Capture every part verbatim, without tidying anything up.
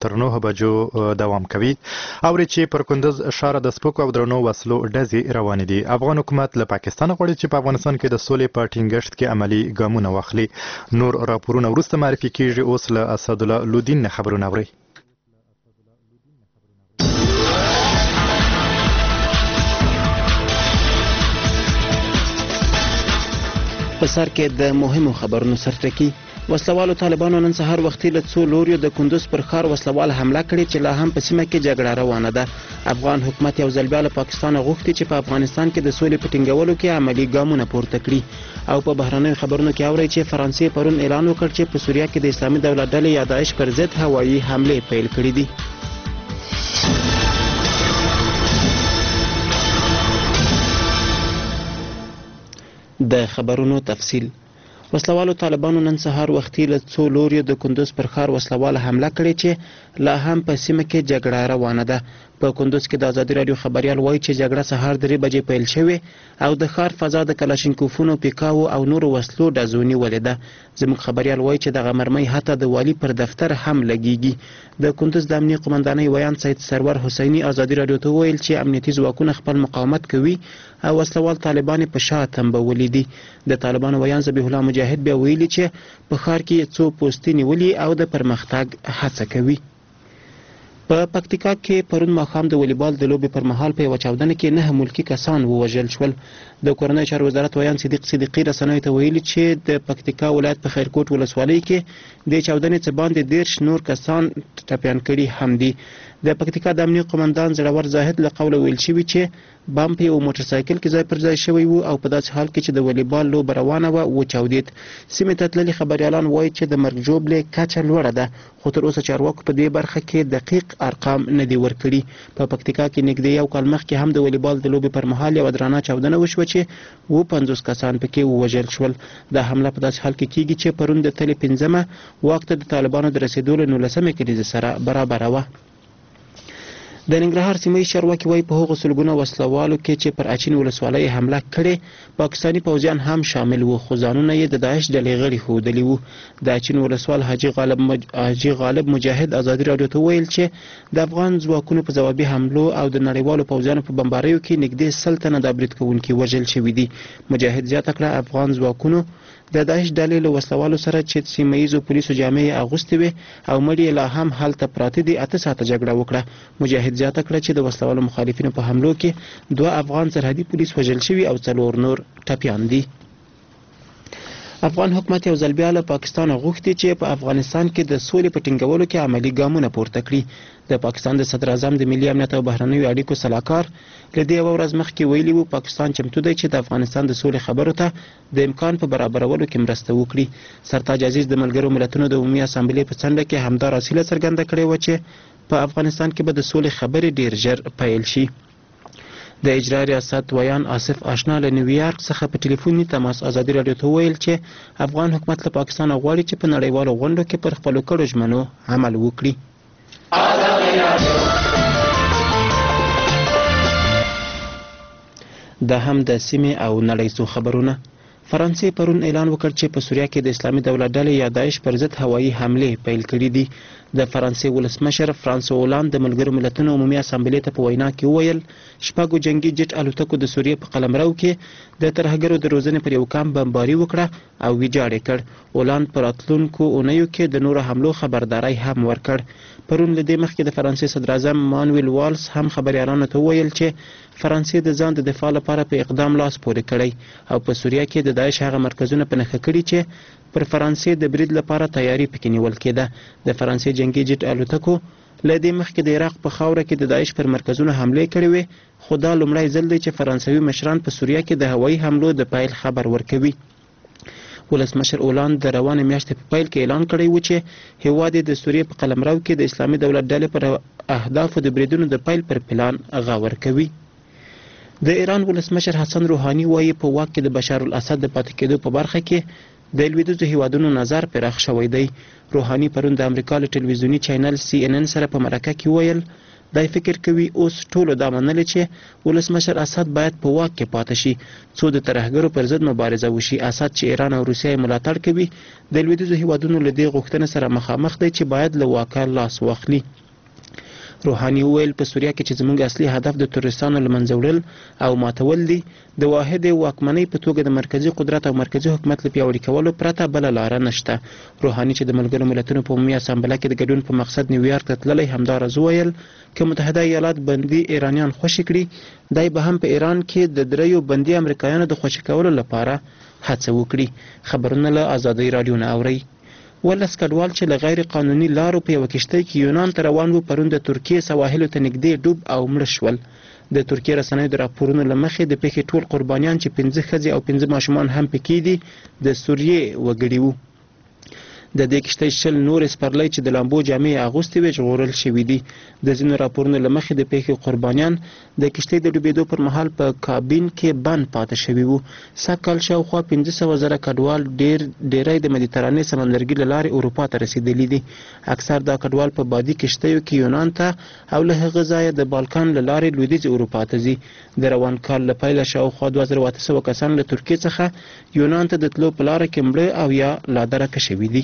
تر نهه بجو دوام کوي. اوري چې پر کندز ښار د سپکو او درنو وسلو ډزې روانې دي. افغان حکومت له پاکستان غواړي چې په افغانستان کې د سولې په ټینګښت کې عملي ګامونه واخلي. نور راپورونه وروسته معرفي کیږي. اوس له اسدالله لودین خبرونه اورئ. په سر کې د مهمو خبرونو سرټکی. وسلوالو طالبانو نن سهار وختي له څو لوریو د کندوز پر ښار وسلوال حمله کړې چې لا هم په سیمه کې جګړه روانه ده. افغان حکومت یو ځل بیا له پاکستان غوښتي چې په افغانستان کې د سولې په ټینګولو کې عملي ګامونه پورته کړي. او په بهرنیو خبرونو کې اورئ چې فرانسې پرون اعلان وکړ چې په سوریه کې د اسلامي دولت ډلې یا داعش پر ضد هوایي حملې پیل کړي دي. د خبرونو تفصیل. وسلوالو طالبانو نن سهار وختي له څو لوریو د کندوز پر ښار وسلوال حمله کړې چې لا هم په سیمه کې جګړه روانه ده. په کندوز کې د ازادي راډیو خبريال وایي چې جګړه سهار درې بجې پیل شوې او د ښار فضا د کلاشینکوفونو، پیکاو او نورو وسلو ډزو نیولې ده. زموږ خبريال وایي چې دغه مرمۍ حتی د والي پر دفتر هم لګیږي. د کندوز د امنیه قومندانۍ ویان سید سرور حسیني ازادي راډیو ته وویل چې امنیتي ځواکونه خپل مقاومت کوي او وسلوال طالبان په شا تنبولي دي. د طالبانو ویان ذبیح الله مجاهد بیا ویلي چې په ښار کې څو پوستې نیولي او د پرمختګ هڅه کوي. په پکتیکا کې پرون ماښام د والیبال د لوبې پر مهال په یوه چاودنه کې نه ملکي کسان ووژل شول. د کورنیو چارو وزارت ویان صدیق صدیقي رسنیو ته ویلي چې د پکتیکا ولایت په خیرکوټ ولسوالۍ کې د چاودنې څه باندې دېرش نور کسان ټپیان کړي هم دي. د پکتیکا د امنیه قومندان زړور زاهد له قوله ویل شوي چې بم په یو موټر سایکل کې ځای پر ځای شوی و او په داسې حال کې چې د والیبال لوبه روانه وه وچاودېد. سیمې ته تللي خبریالان وایي چې د مرګ ژوبلې کچه لوړه ده، خو تر اوسه چارواکو په دې برخه کې دقیق ارقام نه دي ورکړي. په پکتیکا کې نږدې یو کال مخکې هم د والیبال د لوبې پر مهال یوه درانه چاودنه وشوه چې اووه پنځوس کسان پکې ووژل شول. دا حمله په داسې حال کې کیږي چې پرون د تلې پنځمه واک ته د طالبانو د رسېدو له نولسمې کلیزې سره برابره وه. د ننګرهار سیمه ییز چارواکي وایي په هغو سلګونه وسلوالو کې چې پر اچین ولسوالۍ حمله کړې پاکستاني پوځیان هم شامل وو، خو ځانونه یې د داعش ډلې غړي ښودلي وو. د اچین ولسوال حاجي غالب مج... حاجي غالب مجاهد ازادي راډیو ته ویل چې د افغان ځواکونو په ځوابي حملو او د نړیوالو پوځیانو په بمباریو کې نږدې سل تنه د برید کوونکي وژل شوي دي. مجاهد زیاته کړه افغان ځواکونو د داعش ډلې له وسلوالو سره چې سیمه ییزو پولیسو جامې یې اغوستې وې او مړي یې لا هم هلته پراته دي اته ساعته جګړه وکړه. مجاهد زیاته کړه چې د وسلوالو مخالفینو په حملو کې دوه افغان سرحدي پولیس وژل شوي او څلور نور ټپیان دي. افغان حکومت یو ځل بیا له پاکستان غوښتي چې په افغانستان کې د سولې په ټینګولو کې عملي ګامونه پورته کړي. د پاکستان د صدر اعظم د ملي امنیت او بهرنیو اړیکو سلاکار له دې یوه ورځ مخکې ویلي وو پاکستان چمتو دی چې د افغانستان د سولې خبرو ته د امکان په برابرولو کې مرسته وکړي. سرتاج عزیز د ملګرو ملتونو د عمومي اسامبلې په څنډه کې همدا راسیله څرګنده کړې وه چې په افغانستان کې به د سولې خبرې ډیر ژر پیل شي. د اجرا ریاست ویان آصف آشنا له نیویارک څخه په ټلیفوني تماس ازادي راډیو ته ویل چې افغان حکومت له پاکستان غواړي چې په نړیوالو غونډو کې پر خپلو کړو ژمنو عمل وکړي. دا هم د سیمې او نړۍ څو خبرونه. فرانسې پرون اعلان وکړ چې په سوریه کې د اسلامي دولت ډلې یا داعش پر ضد هوایي حملې پیل کړي دي. د فرانسې ولسمشر فرانسوا اولاند د ملګرو ملتونو عمومي اسامبلې ته په وینا کې وویل شپږو جنگي جټ الوتکو د سوریې په قلمرو کې د ترهګرو د روزنې پر یو کام بمباري وکړه او ویجاړ یې کړ. اولاند په راتلونکو اونیو کې د نورو حملو خبرداری هم ورکړ. پرون له دې مخکې د فرانسې صدر اعظم مانویل والس هم خبریالانو ته وویل چې فرانسې د ځان د دفاع لپاره په اقدام لاس پورې کړی او په سوریه کې د داعش هغه مرکزونه په نښه کړي چې پر فرانسې د برید لپاره تیاری پکې نیول کېده. د فرانسې جنگي جټ الوتکو له دې مخکې د عراق په خاوره کې د داعش پر مرکزونو حملې کړې وې، خو دا لومړی ځل دی چې فرانسوي مشران په سوریه کې د هوایي حملو د پیل خبر ورکوي. ولسمشر اولاند د روانې میاشتې په پیل کې اعلان کړی و چې هیواد یې د سوریې په قلمرو کې د اسلامي دولت ډلې پر اهدافو د بریدونو د پیل پر پلان غور کوي. د ایران ولسمشر حسن روحاني وایي په واک کې د بشار الاسد د پاتې کېدو په برخه کې د لویدیځو هیوادونو نظر پراخ شوی دی. روحاني پرون د امریکا له ټلویزیوني چینل سی ان ان سره په مرکه کې ویل دای فکر کوي اوس ټولو دا منلي چې ولسمشر اسد باید په واک کې پاتې شي څو د ترهګرو پر ضد مبارزه وشي. اسد چې ایران او روسیه ملاتړ کوي د لویدیځو هیوادونو له دې غوښتنې سره مخامخ دی چې باید له واکه لاس واخلي. روحاني وویل په سوریه کې چې زموږ اصلي هدف د تروریستانو له منځه وړل او ماتول دي. د واحدې واکمنۍ په توګه د مرکزي قدرت او مرکزي حکومت له پیاوړي کولو پرته بله لاره نشته. روحاني چې د ملګرو ملتونو په عمومي اسامبله کې د ګډون په مقصد نیویارک ته تللی همداراز وویل که متحده ایالات بندي ایرانیان خوشي کړي دای به هم په ایران کې د دریو بندي امریکایانو د خوشي کولو لپاره هڅه وکړي. خبرونه له ازادۍ راډیو نه اورئ. ولس کډوال چې له غیر قانوني لارو په یوه کښتۍ کې یونان ته روان وو پرون د ترکیې سواحلو ته نږدې ډوب او مړه شول. د ترکیې رسنیو د راپورونو له مخې د پیښې ټول قربانیان چې پنځه ښځې او پنځه ماشومان هم پکې دي د سوریې وګړي وو. د دې کښتۍ شل نورې سپرلۍ چې د لامبو جامې اغوستې وې ژغورل شوي دي. د ځینو راپورونو له مخې د پیښې قربانیان د کښتۍ د ډوبېدو پر مهال په کابین کې بند پاتې شوي وو. سږکال شاوخوا پنځه سوه زره کډوال ډېر ډېری د مدیترانې سمندرګي له لارې اروپا ته رسېدلي دي. اکثر دا کډوال په بادي کښتیو کې یونان ته او له هغه ځایه د بالکان له لارې لویدیځې اروپا ته ځي. د روان کال له پیله شاوخوا دوه زره اته سوه کسان له ترکیې څخه یونان ته د تلو په لاره کې مړه او یا لا درکه شوي دي.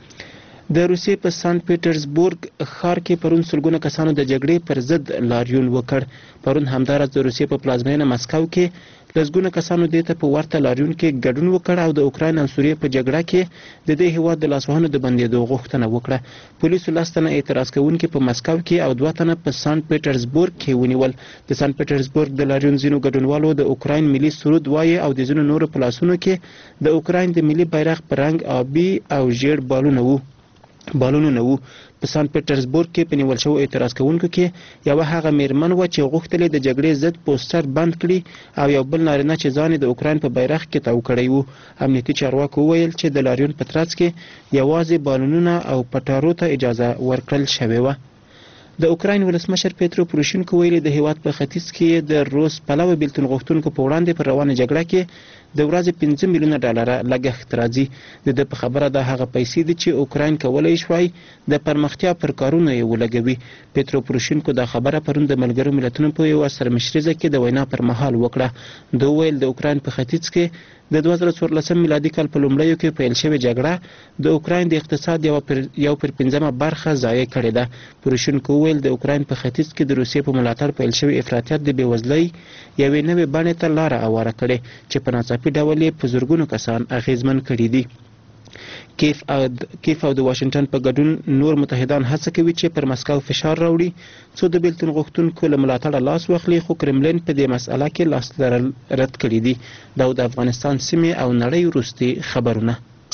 د روسیې په سانت پیټرزبورګ ښار کې پرون سلګونه کسانو د جګړې پر ضد لاریون وکړ. پرون همداراز د روسیې په پلازمینه مسکو کې لسګونه کسانو دې ته په ورته لاریون کې ګډون وکړ او د اوکراین او سوریې په جګړه کې د دې هیواد د لاسوهنو د بندېدو غوښتنه وکړه. پولیسو لس تنه اعتراض کوونکي په مسکو کې او دوه تنه په سانت پیټرزبورګ کې ونیول. د سانت پیټرزبورګ د لاریون ځینو ګډونوالو د اوکراین ملي سرود وایي او د ځینو نورو په لاسونو کې د اوکراین د ملي بیرغ په رنګ آبي او ژیړ بالونه وو. بالونونه وو. په سانت پیټرزبورګ کې په نیول شوو اعتراض کوونکو کې یوه هغه میرمن وه چې غوښتل د جګړې ضد پوسټر بند کړي او یو بل نارینه چې ځان یې د اوکراین په بیرغ کې تاو کړی وو. امنیتي چارواکو وویل چې د لاریون په ترڅ کې یوازې بالونونه او پټارو ته اجازه ورکړل شوې وه. د اوکراین ولسمشر پیترو پروشینکو ویلي د هیواد په ختیځ کې د روس پلوه بیلتون غوښتونکو په وړاندې پر روانه جګړه کې د ورځې پنځه میلیونه ډالره لګښت راځي. د ده په خبره دا هغه پیسې دي چې اوکراین کولی شوای د پرمختیا پر کارونو یې ولګوي. پیترو پروشینکو دا خبره پرون د ملګرو ملتونو په یوه سرمشریزه کې د وینا پر مهال وکړه. ده وویل د اوکراین په ختیځ کې د دوه زره څوارلسم میلادي کال په لومړیو کې پیل شوې جګړه د اوکراین د اقتصاد یو پر یو پر پنځمه برخه ضایع کړې ده. پروشینکو وویل د اوکراین په ختیځ کې د روسیې په ملاتړ پیل شوی افراطیت د بېوزلۍ یوې نوې بڼې ته لاره هواره کړې چې په ناڅاپي ډول یې په زرګونو کسان اغېزمن کړي دي. کیف او کیف او د واشنگټن په ګډون نور متحدان هڅه کوي چې پر مسکو فشار راوړي څو د بیلتون غوښتونکو له ملاتړه لاس واخلي، خو کرملین په دې مسأله کې لاس لرل رد کړي دي. دا د افغانستان سیمې او نړۍ وروستي خبرونه.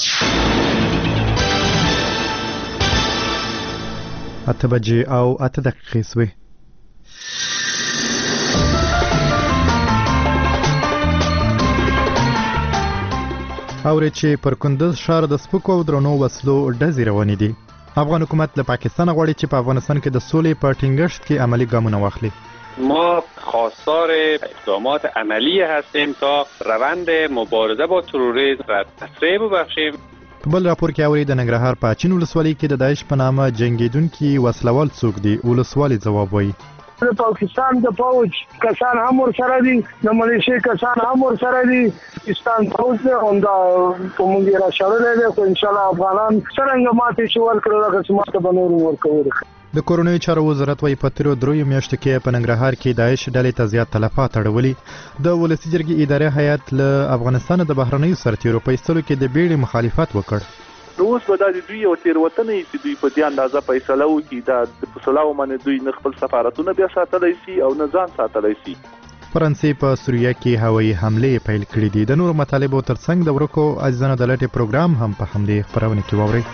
اته بجې او اته دقیقې سوې. اورې چې پر کندز ښار د سپکو او درنو وسلو ډزې روانې دي. افغان حکومت له پاکستان غواړي چې په افغانستان کې د سولې په ټینګښت کې عملی ګامونه واخلي. ما خواستار اقدامات عملی هستیم تا روند مبارزه با تروریسم را تسریع ببخشیم. په بل راپور کې اوري د ننګرهار په اچین ولسوالۍ کې د داعش په نامه جنګیدونکي وسلوال څوک دي؟ ولسوالۍ ځواب وایي د پاکستان د فوج کسان هم ورسره دي، د ملیشیا کسان هم ورسره دي. پاکستان فوج دی همدا په موږ را شړلی دی، خو انشاءالله افغانان څرنګه ماتې چې ورکړو دغسې ماته به نور ورکوو. د کورنیو چارو وزارت وايي په تېرو دریو میاشتو کې په ننګرهار کې داعش ډلې ته زیات تلفات اړولي. د ولسي جرګې اداري هیات له افغانستان د بهرنیو سرتیرو په ایستلو کې د بیړې مخالفت وکړ. اوس به دا د دوی یو تېروتنه وي چې دوی په دې اندازه فیصله وکړي دا د فیصلو باندې دوی نه خپل سفارتونه بیا ساتلی شي او نه ځان ساتلی شي. فرانسې په سوریه کې هوایي حملې پیل کړي دي. د نورو مطالبو ترڅنګ د ورکو عزیزانو د لټې پروګرام هم په همدې خپرونه کې واورئ.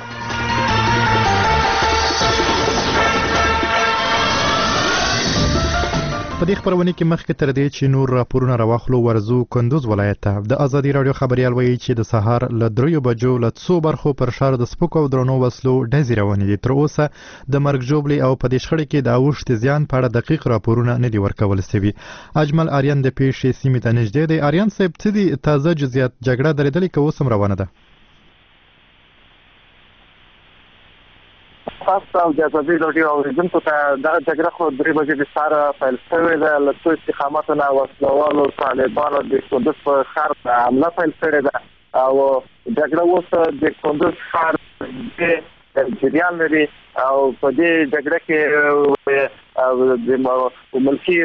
په دې خبرونه کې مخکې تر دې چې نور راپورونه راواخلو ورزو کندوز ولایت ته د ازادي راډیو خبريال وایي چې د سهار له دریو بجو له څو برخو پر ښار د سپکو او درنو وسلو ډزې روانې دي. تر اوسه د مرګ ژوبلې او په دې شخړه کې د اوښتې زیان په اړه دقیق راپورونه نه دي ورکول شوي. اجمل آریان د پیښې سیمې ته نږدې دی. آریان صاحب څه دي تازه جزئیات؟ جګړه درېدلې که اوس هم روانه ده؟ تاسو او د ازادي راډیو اوریدونکو ته دا جګړه خو درې بجې د سهار پیل شوې ده. له څو استقامتونو وسلوالو طالبانو د کندوز په ښار ته حمله پیل کړې ده او جګړه اوس د کندوز ښار د جریان لري او په دې جګړه کې د ملکي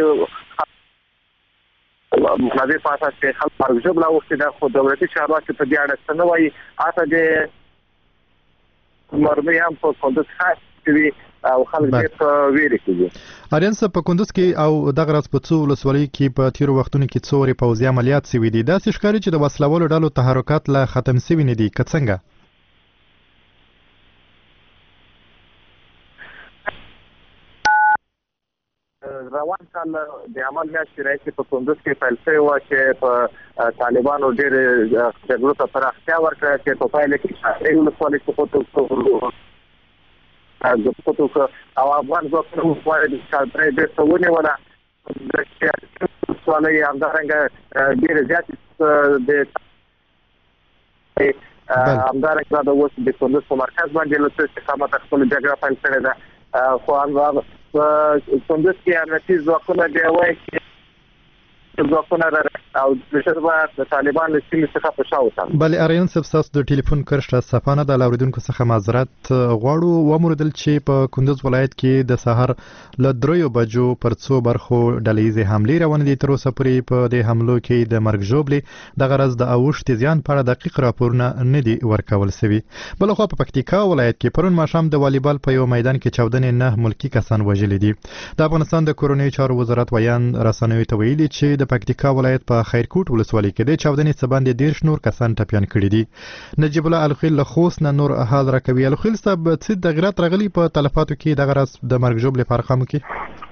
منابع په اساس کې خلک مرګ ژوبله وختي ده، خو دولتي چارواکي په دې اړه څه نه وایي. حتی د مرمۍ هم په کندوز ښار کې وي او خلک ډېر په ویرې کې دي. آریان صاحب، په کندوز کې او دغه ورځ په څو ولسوالیو کې په تېرو وختونو کې څو وارې پوځي عملیات شوي دي. داسې ښکاري چې د وسلوالو ډلو تحرکات لا ختم شوي نه دي، که څنګه؟ روان کال د عمل میاشتې راهیسې په کندوز کې پیل شوی وه چې په طالبانو ډېرې جګړو ته پراختیا ورکړه چې په پایله کې شاهري ولسوالۍ سقوط وکړه او افغان ځواکونه وغواړي د شاهري بېرته ونیوله. د شاهري ولسوالۍ همدارنګه ډېرې زیاتې د همدارنګه د اوس د کندوز په مرکز باندې له څو استقامته خپله جګړه پیل کړې ده. خو په کندوز کې امنیتي ځواکونه بیا وایي چې ځواکونه او ژر د طالبان له سیمې څخه په شا وتل. بلې آریان صاحب، ستاسو د ټلیفون کرښه صفانه ده، له اورېدونکو څخه معذرت غواړو. وموردل چې په کندوز ولایت کې د سهار له دریو بجو پر څو برخو ډلهییزې حملې روانې دي. تر اوسه پورې په دې حملو کې د مرګ ژوبلې دغه راز د اوښتې زیان په اړه دقیق راپورونه نه دي ورکول شوي. بلخوا په پکتیکا ولایت کې پرون ماښام د والیبال په یو میدان کې چاودنې نه ملکي کسان وژلي دي. د افغانستان د کورنیو چارو وزارت ویان رسنیو ته ویلي چې د پکتیکا ولایت په خیرکوټ ولسوالۍ کې د چاودنې څه باندې دېرش نور کسان ټپیان کړي دي. نجیب الله الخیل له خوست نه نور حال راکوي. الخیل صاحب، څه تغیرات راغلي په تلفاتو کې دغه راز د مرګ ژوبلې په ارقامو کې؟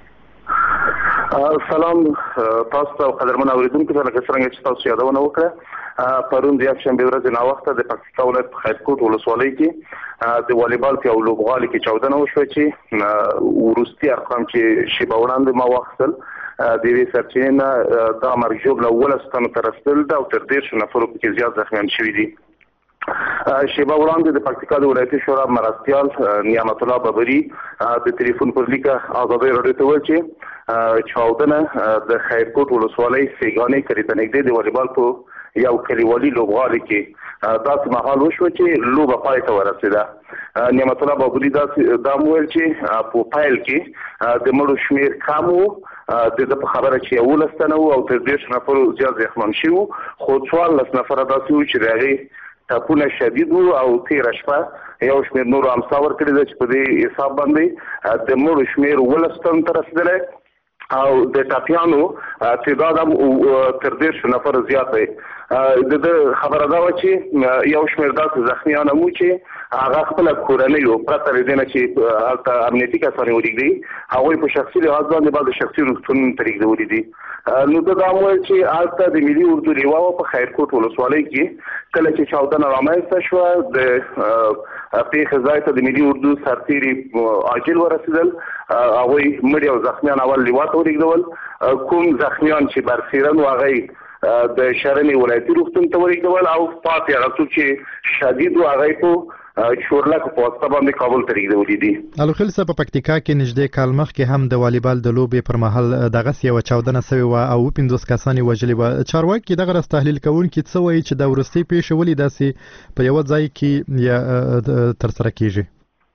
سلام تاسو ته قدرمن اوریدونکو ته، لکه څنګه چې تاسو یادونه وکړه پرون د یکشنبې ورځې ناوخته د پکتیکا ولایت په خیرکوټ ولسوالۍ کې د والیبال کې او لوبغالي کې چاودنه وشوه چې وروستي ارقام چې شیبه وړاندې ما واخیستل د یوې سرچینې نه دا مرګ ژوبله اوولس تنو ته رسېدل ده او تر دېرشو نفرو پکې زیات زخمیان شوي دي. شیبه وړاندې د پکتیکا د ولایتي شورا مرستیال نعمت الله ببري د ټلیفون پر لیکه ازادۍ راډیو ته وویل چې چاودنه د خیرکوټ ولسوالۍ سیګانۍ کلي ته نږدې د والیبال په یو کلیوالي لوبغالي کې داسې مهال وشوه چې لوبه پای ته ورسېده. نعمت الله ببري دا وویل چې په پیل کې د مړو شمېر کم و، د ده په خبره چې یولس تنه وو او تر دېرشو نفرو زیات زخمیان شوي وو، خو څوارلس نفره داسې وو چې د هغې ټپونه شدید وو او تېره شپه یو شمېر نورو امسا ورکړې ده چې په دې حساب باندې د مړو شمېر اوولس تنو ته رسېدلی او د ټپیانو تعداد هم تر دېرشو نفر زیات دی. د ده خبره دا وه چې یو شمېر داسې زخمیان هم وو چې هغه خپله کورنۍ وو، پرته له دې نه چې هلته امنیتي کسان یې ولېږدوي، هغوی په شخصي لحاظ باندې بعد د شخصي روغتونونو ته لېږدولي دي. نو ده دا هم ویل چې هلته د ملي اردو لیوا وه په خیرکوټ ولسوالۍ کې کله چې چاودنه رامنځته شوه د پیښې ځای ته د ملي اردو سرتېري عاجل ورسېدل. هغوی مړي او زخمیان اول لیوا ته ولېږدول، کوم زخمیان چې برسېرن وو هغه د شرنې ولایتي روغتون ته ولېږدول او پاتې هغه څوک چې شدید وو هغه یې په شورلک په واسطه باندې کابل ته لېږدولي دي. الخیل صاحب، په پکتیکا کې نږدې کال مخکې هم د والیبال د لوبې پر مهال دغسې یوه چاودنه سوې وه او اووه پنځوس کسان یې وژلي وه. چارواکي دغه راز تحلیل کوونکي څه وایي چې دا وروستۍ پیښې ولې داسې په یوه ځای کې یا ترسره کېږي؟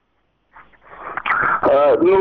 نو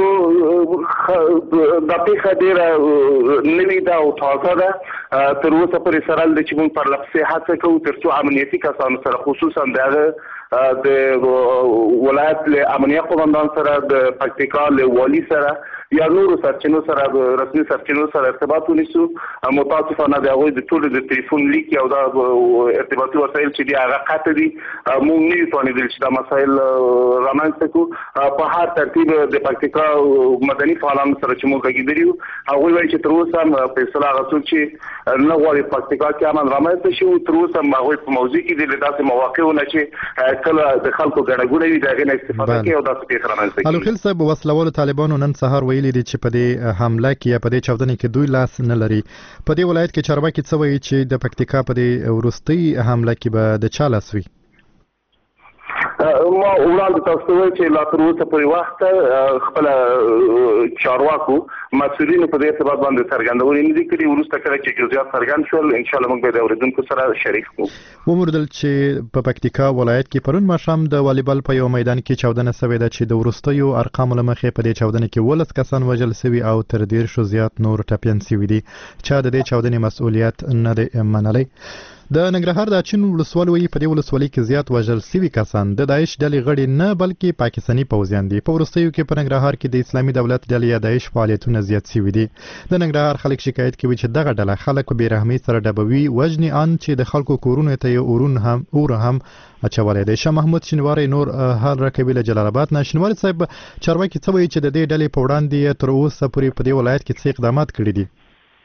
دا پیښه ډېره نوې ده او تازه ده. تر اوسه پورې سره ده چې موږ پرله پسې هڅه کوو تر څو امنیتي کسانو سره، خصوصا د هغه د ولایت له امنیه قومندان سره، د پکتیکا له والي سره یا نورو سرچینو سره رسمي سرچینو سره ارتباط ونیسو. متاسفانه د هغوی د ټولو د ټلیفون لیک او دا ارتباطي وسایل چې دي هغه قطع دي. موږ نه یو توانېدل چې دا مسایل رامنځته کړو. په هر ترتیب د پکتیکا مدني فعالانو سره چې موږ لګېدلي یو هغوی وایي چې تر اوسه هم فیصله هغه څوک چې نه غواړي پکتیکا کې امن رامنځته شي تر اوسه هم هغوی په موضوع کې دي له داسې مواقعو نه چې کله د خلکو ګڼه ګوڼه وي د هغې نه استفاده کوي او داسې پېښې رامنځته کېږي. الخیل صاحب، وسلوالو طالبانو نن سهار ویلي دي چې په دې حمله کې یا په دې چاودنې کې دوی لاس نه لري. په دې ولایت کې چارواکي څه وایي چې د پکتیکا په دې وروستۍ حمله کې به د چا لاس وي؟ ما وړاندې تاسو ته وایي چې لا تر اوسه پورې وخت خپل چارواکو مسؤلینو په دې سبب باندې څرګندونې نه دي کړې. وروسته کله چې جزئیات څرګند شول ان شاء الله موږ به د اورېدونکو سره شریک کړو. وموندل چې په پکتیکا ولایت کې پرون ماښام د والیبال په یو میدان کې چاودنه شوې ده چې د وروستیو ارقامو له مخې په دې چاودنه کې ولس کسان وژل شوي او تر دېرشو زیات نور ټپیان شوي دي. چا د دې چاودنې مسؤلیت نه دی منلی. د ننګرهار د اچین ولسوالۍ په دې ولسوالۍ کې زیات وژل شوي کسان د داعش ډلې غړي نه بلکې پاکستاني پوځیان دي. په وروستیو کې په ننګرهار کې د اسلامي دولت ډلې یا داعش فعالیتونه زیات شوي دي. د ننګرهار خلک شکایت کوي چې دغه ډله خلک په بېرحمۍ سره ډبوي، وژني، ان چې د خلکو کورونو ته یې اورون هم اور هم اچولی دی. شاه محمود شینواری نور حال راکوي له جلال آباد نه. شینواری صاحب، چارواکي څه وایي چې د دې ډلې په وړاندې تر اوسه پورې په دې ولایت کې څه اقدامات کړي دي؟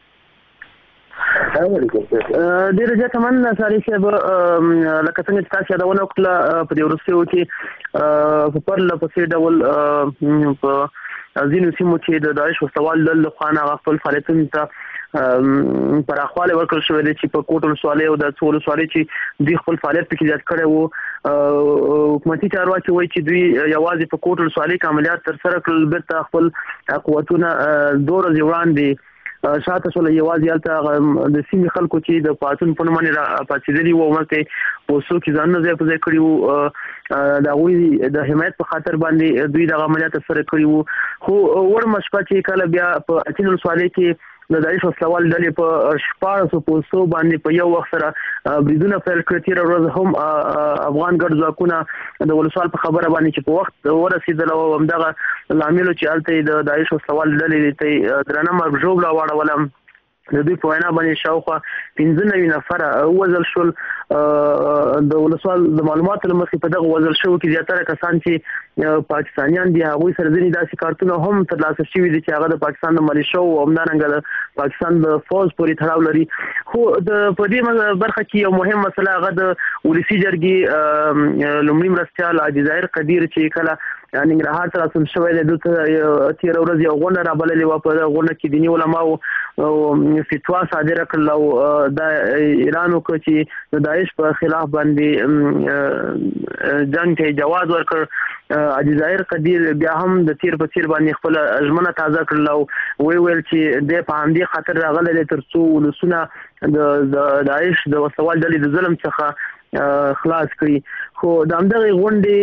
ډېر زیات مننه ساري صاحب. لکه څنګه چې تاسو یادونه وکړه په دې وروستیو کې په پرله پسې ډول په ځینو سیمو کې د داعش وسوال ډلې لخوا هغه خپل فعالیتونو ته پراخوالی ورکړل شوی دی چې په کوټ ولسوالۍ او د څو ولسوالۍ چې دوی خپل فعالیت پکې زیات کړی وو. حکومتي چارواکي وایي چې دوی یوازې په کوټ ولسوالۍ کې عملیات ترسره کړل، بیرته خپل قوتونه دوه ورځې وړاندې شاته شول. یوازې هلته د سیمې خلکو چې د پاڅون په نوم باندې راپاڅېدلي وو، هملته پوستو کې ځانونه ځای په ځای کړي وو، د هغوی د حمایت په خاطر باندې دوی دغه عملیات ترسره کړي وو. خو وړمه شپه چې کله بیا په اچین ولسوالۍ کې د داعش وسلوال ډلې په شپاړسو پوستو باندې په یو وخت سره بریدونه پیل کړي. تېره ورځ هم افغان ګډ ځواکونه د ولسوال په خبره باندې چې په وخت ورسېدل او همدغه لاملو چې هلته د داعش وسلوال ډلې ته درنه مرګ ژوبله واړوله، د دوی په وینا باندې شاوخوا پنځه نوي نفره وژل شول. د ولسوال د معلوماتو له مخې په دغه وژل شوو کې زیاتره کسان چې پاکستانیان دي، هغوی سره ځینې داسې کارتونه هم ترلاسه شوي دي چې هغه د پاکستان د ملیشو او همدارنګه د پاکستان د فوج پورې تړاو لري. خو د په دې برخه کې یو مهم مسله هغه د ولسي جرګې لومړي مرستیال حاجي ظاهر قدیر چې کله ننګرهار ته راستون شوی دی، دلته تېره ورځ یو غونډه رابللې وه. په دغه غونډه کې دیني علماو فتوا صادره کړل او دا اعلان وکړ چې د داعش په خلاف باندې جنګ ته جواز ورکړ. حاجي ظاهر قدیر بیا هم د تیر په تیر باندې خپل ژمنه تازه کړل او وی ویل چې د په همدې خاطر راغلی دی تر څو ولسونه د داعش د وسوال ډلې د ظلم څخه خلاص کړي. خو د همدغې غونډې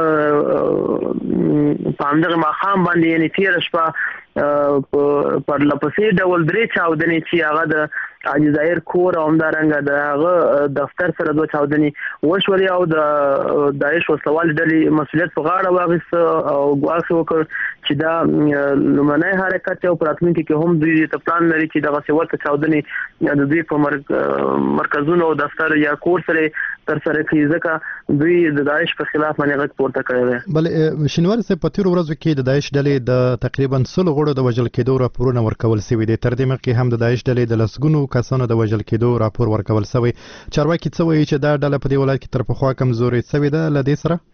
په همدغه ماښام باندې یعنې تېره شپه پرله پسې ډول درې چاودنې چې هغه د حاجي ظاهر کور او همدارنګه د هغه دفتر سره دوه چاودنې وشولې او د داعش وسلوال ډلې مسؤلیت په غاړه واخیسته او ګواښ وکړ چې دا لومړنی حرکت دی او په راتلونکي کې هم دوی ته پلان لري چې دغسې ورته چاودنې د دوی په مرکزونو او دفتر یا کور سره ترسره کړي، ځکه دوی د داعش په خلاف باندې غږ پورته کړی دی. بلې شینواري صاحب، په تېرو ورځو کې د داعش ډلې د تقریبا سلو غړو د وژل کېدو راپورونه ورکول شوي دي. تر دې مخکې هم د داعش ډلې د لسګونو کسانو د وژل کېدو راپور ورکول شوی. چارواکي څه وایي چې دا ډله په دې ولایت کې تر پخوا کمزورې شوې ده له دې سره؟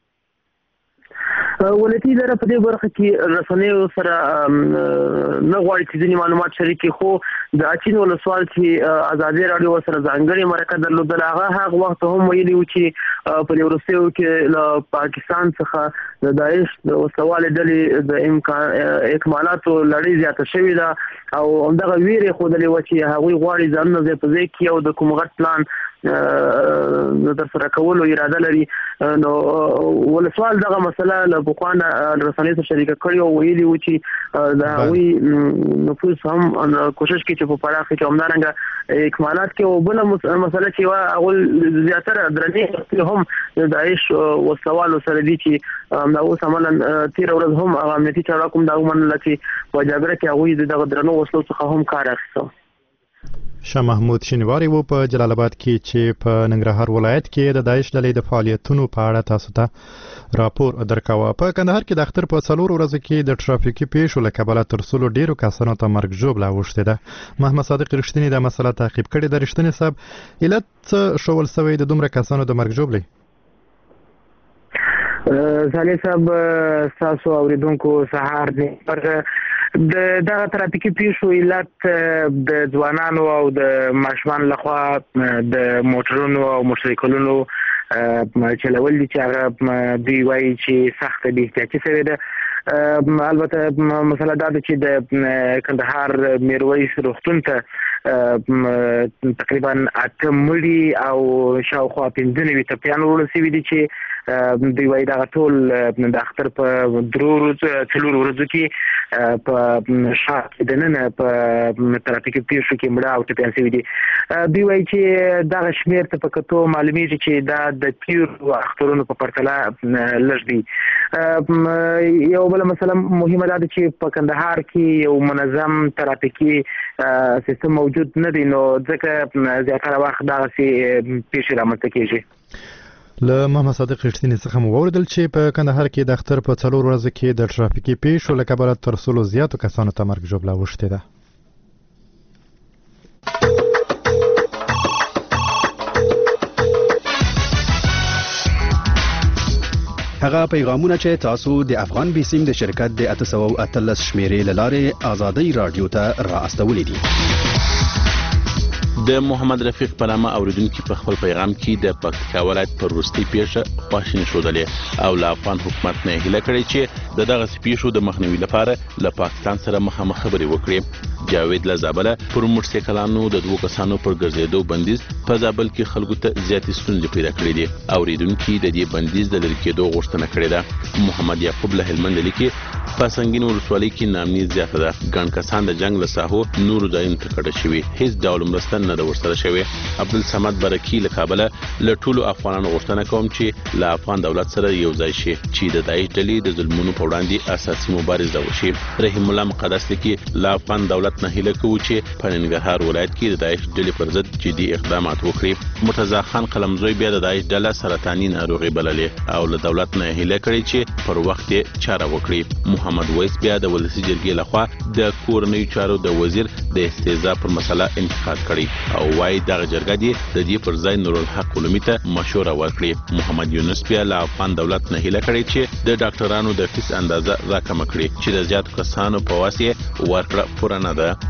ولایتي اداره په دې برخه کې رسنیو سره نه غواړي چې ځینې معلومات شریک کړي، خو د اچین ولسوال چې ازادي راډیو سره ځانګړې مرکه درلودله هغه هغه وخت هم ویلي وو چې په دې وروستیو کې له پاکستان څخه د داعش د وسوالې ډلې د امکان اکمالاتو لړۍ زیاته شوې ده او همدغه ویرې ښودلې وه چې هغوی غواړي ځانونه ځای په ځای کړي او د کوم غټ پلان د ترسره کولو اراده لري. نو ولسوال دغه مسله له پخوا نه رسنیو سره شریکه کړې او ویلي وو چې د هغوی نفوذ هم کوشش کوي چې په پراخ کې همدارنګه اکمالات کوي. او بله مسله چې وه هغوی زیاتره درنې هم د داعش وسوالو سره دي چې همدا اوس عملا تېره ورځ هم هغه امنیتي چارواکو هم دا ومنله چې په جګړه کې هغوی د دغه درنو وسلو څخه هم کار اخیسته. شاه محمود شینواری و په جلال آباد کې چې په ننګرهار ولایت کې د داعش ډلې د فعالیتونو په اړه تاسو ته راپور درکاوه. په کندهار کې د اختر په څلورو ورځو کې د ټرافیکي پیښو له کبله تر سلو ډیرو کسانو ته مرګ ژوبله اوښتې ده. محمد صادق رښتینی دا مسله تعقیب کړې ده. رښتینی صاحب، علت څه ښول شوی د دومره کسانو د مرګ ژوبلې؟ صالح صاحب، ستاسو اورېدونکو سهار دی. د دغه ترافیکي پیښو علت د ځوانانو او د ماشومانو لخوا د موټرونو او موټرسایکلونو چلول دي چې هغه دوی وایي چې سخت بې احتیاطي شوې ده. البته مسله دا ده چې د کندهار میرویس روغتون ته تقریبا اته مړي او شاوخوا پنځه نوي ټپیان وړل شوي دي چې دوی وایي دغه ټول د اختر په درو ورځو څلورو ورځو کې په ښار کې دننه په ترافیکي پیښو کې مړه او ټپیان شوي دي. دوی وایي چې دغه شمېر ته په کتو معلومیږي چې دا د تېرو اخترونو په پرتله لږ دي. یو بله مسله مهمه ده چې په کندهار کې یو منظم ترافیکي سیستم موجود نه دی، نو ځکه زیاتره وخت دغسې پیښې رامنځته کېږي. له محمد صادق رښتیني څخه مو واورېدل چې په کندهار کې د اختر په څلور ورځو کې د ترافیکي پیښو له کبله تر سلو زیاتو کسانو ته مرګ ژوبله اوښتې ده. هغه پیغامونه چې تاسو د افغان بیسیم د شرکت د اته سوه او اتلس شمیرې له لارې ازادۍ رادیو ته را استولې دي. د محمد رفیق په نامه اوریدونکي په خپل پیغام کې د پکتیکا ولایت پر وروستۍ پیښه خواشیني ښودلې او له افغان حکومت نه هیله کړې چې د دغسې پیښو د مخنیوي لپاره له پاکستان سره مخامخ خبرې وکړي. جاوید له زابله پر موټرسایکلانو د دوو کسانو پر ګرځېدو بندیز په زابل کې خلکو ته زیاتې ستونزې پیدا کړې دي. اوریدونکي د دې بندیز د لرې کېدو غوښتنه کړې ده. محمد یعقوب له هلمند لیکي په سنګین ولسوالۍ کې نامني زیاته ده. ګڼ کسان د جنګ له ساحو نورو ځایونو ته کډه شوي، هیڅ ډول مرسته نه ده ورسره شوې. عبدالصمد برکي له کابله له ټولو افغانانو غوښتنه کوم چې له افغان دولت سره یو ځای شي چې د داعش ډلې د ظلمونو په وړاندې اساسي مبارزه وشي. رحیم الله مقدس لیکي له افغان دولت نه هیله کوو چې په ننګرهار ولایت کې د داعش ډلې پر ضد جدي اقدامات وکړي. مرتضی خان قلمزوی بیا د داعش ډله سرطاني ناروغي بللې او له دولت نه هیله کړې چې پر وخت یې چاره وکړي. محمد ویس بیا د ولسي جرګې لخوا د کورنیو چارو د وزیر د استهزاء پر مسله انتقاد کړي او وايي دغه جرګه دی د دې پر ځای نورالحق علومي ته مشوره ورکړي. محمد یونس بیا له افغان دولت نه هیله کړې چې د ډاکټرانو د فیس اندازه راکمه کړي چې د زیاتو کسانو په واسطه ورکړه پوره نه ده.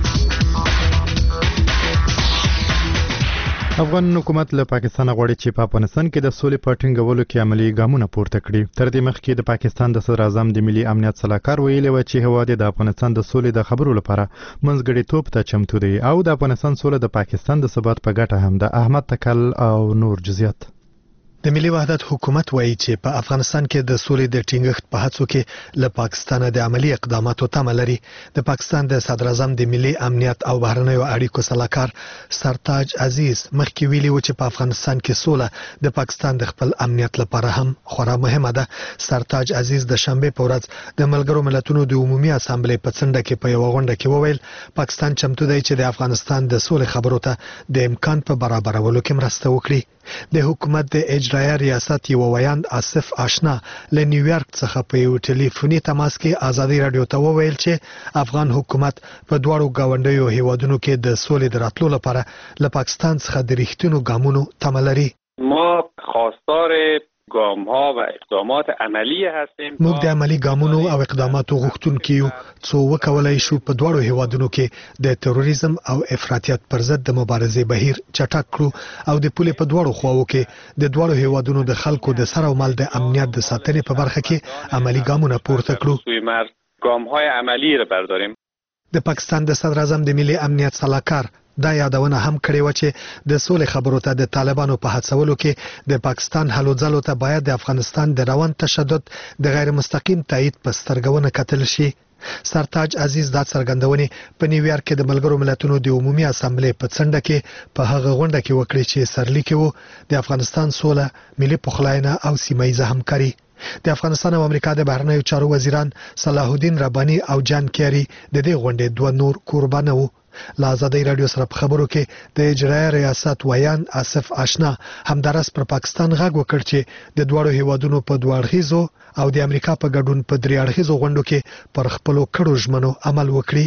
افغان حکومت له پاکستان غواړي چې په افغانستان کې د سولې په ټینګولو کې عملی ګامونه پورته کړي. تر دې مخکې د پاکستان د صدر اعظم د ملي امنیت صلاحکار ویلي و چې هیواد د افغانستان د سولې د خبرو لپاره منځګړیتوب ته چمتو دی او د افغانستان سوله د پاکستان د ثبات په ګټه هم ده. احمد تکل او نور جزئیات. د ملي وحدت حکومت وایي چې په افغانستان کې د سولې د ټینګښت په هڅو کې له پاکستان د عملی اقداماتو تمه لري. د پاکستان د صدر اعظم د ملي امنیت او بهرنیو اړیکو صلاحکار سرتاج عزیز مخکې ویلي و چې په افغانستان کې سوله د پاکستان د خپل امنیت لپاره هم خورا مهمه ده. سرتاج عزیز د شنبه په ورځ د ملګرو ملتونو د عمومي اسامبلې په څنډه کې په یو غونډه کې وویل پاکستان چمتو دی چې د افغانستان د سولې خبرو ته د امکان په برابرولو کې مرسته وکړي. د حکومت د اجرایه ریاست یو ویاند آصف آشنا له نیویارک څخه په یو ټلیفوني تماس کې ازادي رادیو ته وویل چې افغان حکومت په دواړو گاونډیو هیوادونو کې د سولې د راتلو لپاره له پاکستان څخه د ریښتینو ګامونو تمه لري. ما خواستار گام ها و اقدامات عملی هستیم. موږ د عملی ګامونو او اقداماتو غوښتونکي یو څو وکولای شو په دواړو هیوادونو کې د تروریزم او افراطیت پر ضد د مبارزې بهیر چټک کړو او د پولې په دواړو خواو کې د دواړو هیوادونو د خلکو د سر او مال د امنیت د ساتنې په برخه کې عملی ګامونه پورته کړو. گام های عملی را برداریم. د پاکستان د صدر اعظم د ملي امنیت صلاحکار دا یادونه هم کړې و چې د سولې خبرو ته د طالبانو په هڅولو کې د پاکستان هلو ځلو ته باید د افغانستان د روان تشدد د غیر مستقیم تایید په سترګونه کتل شي. سرتاج عزیز دا څرګندونې په نیویارک کې د ملګرو ملتونو د عمومي اسامبلې په څنډه کې په هغه غونډه کې وکړي چې سرلیک وو د افغانستان سوله، ملي پخلاینه او سیمه ییزه همکاري. د افغانستان او امریکا د بهرنیو چارو وزیران صلاح الدین رباني او جان کیری د دې غونډې دوه نور قربانه وو. له ازادۍ رادیو سره په خبرو کې د اجرایه ریاست ویاند آصف آشنا همدارس پر پاکستان غږ وکړ چې د دواړو هیوادونو په دوه اړخیزو او د امریکا په ګډون په درې اړخیزو غونډو کې پر خپلو کړو ژمنو عمل وکړي.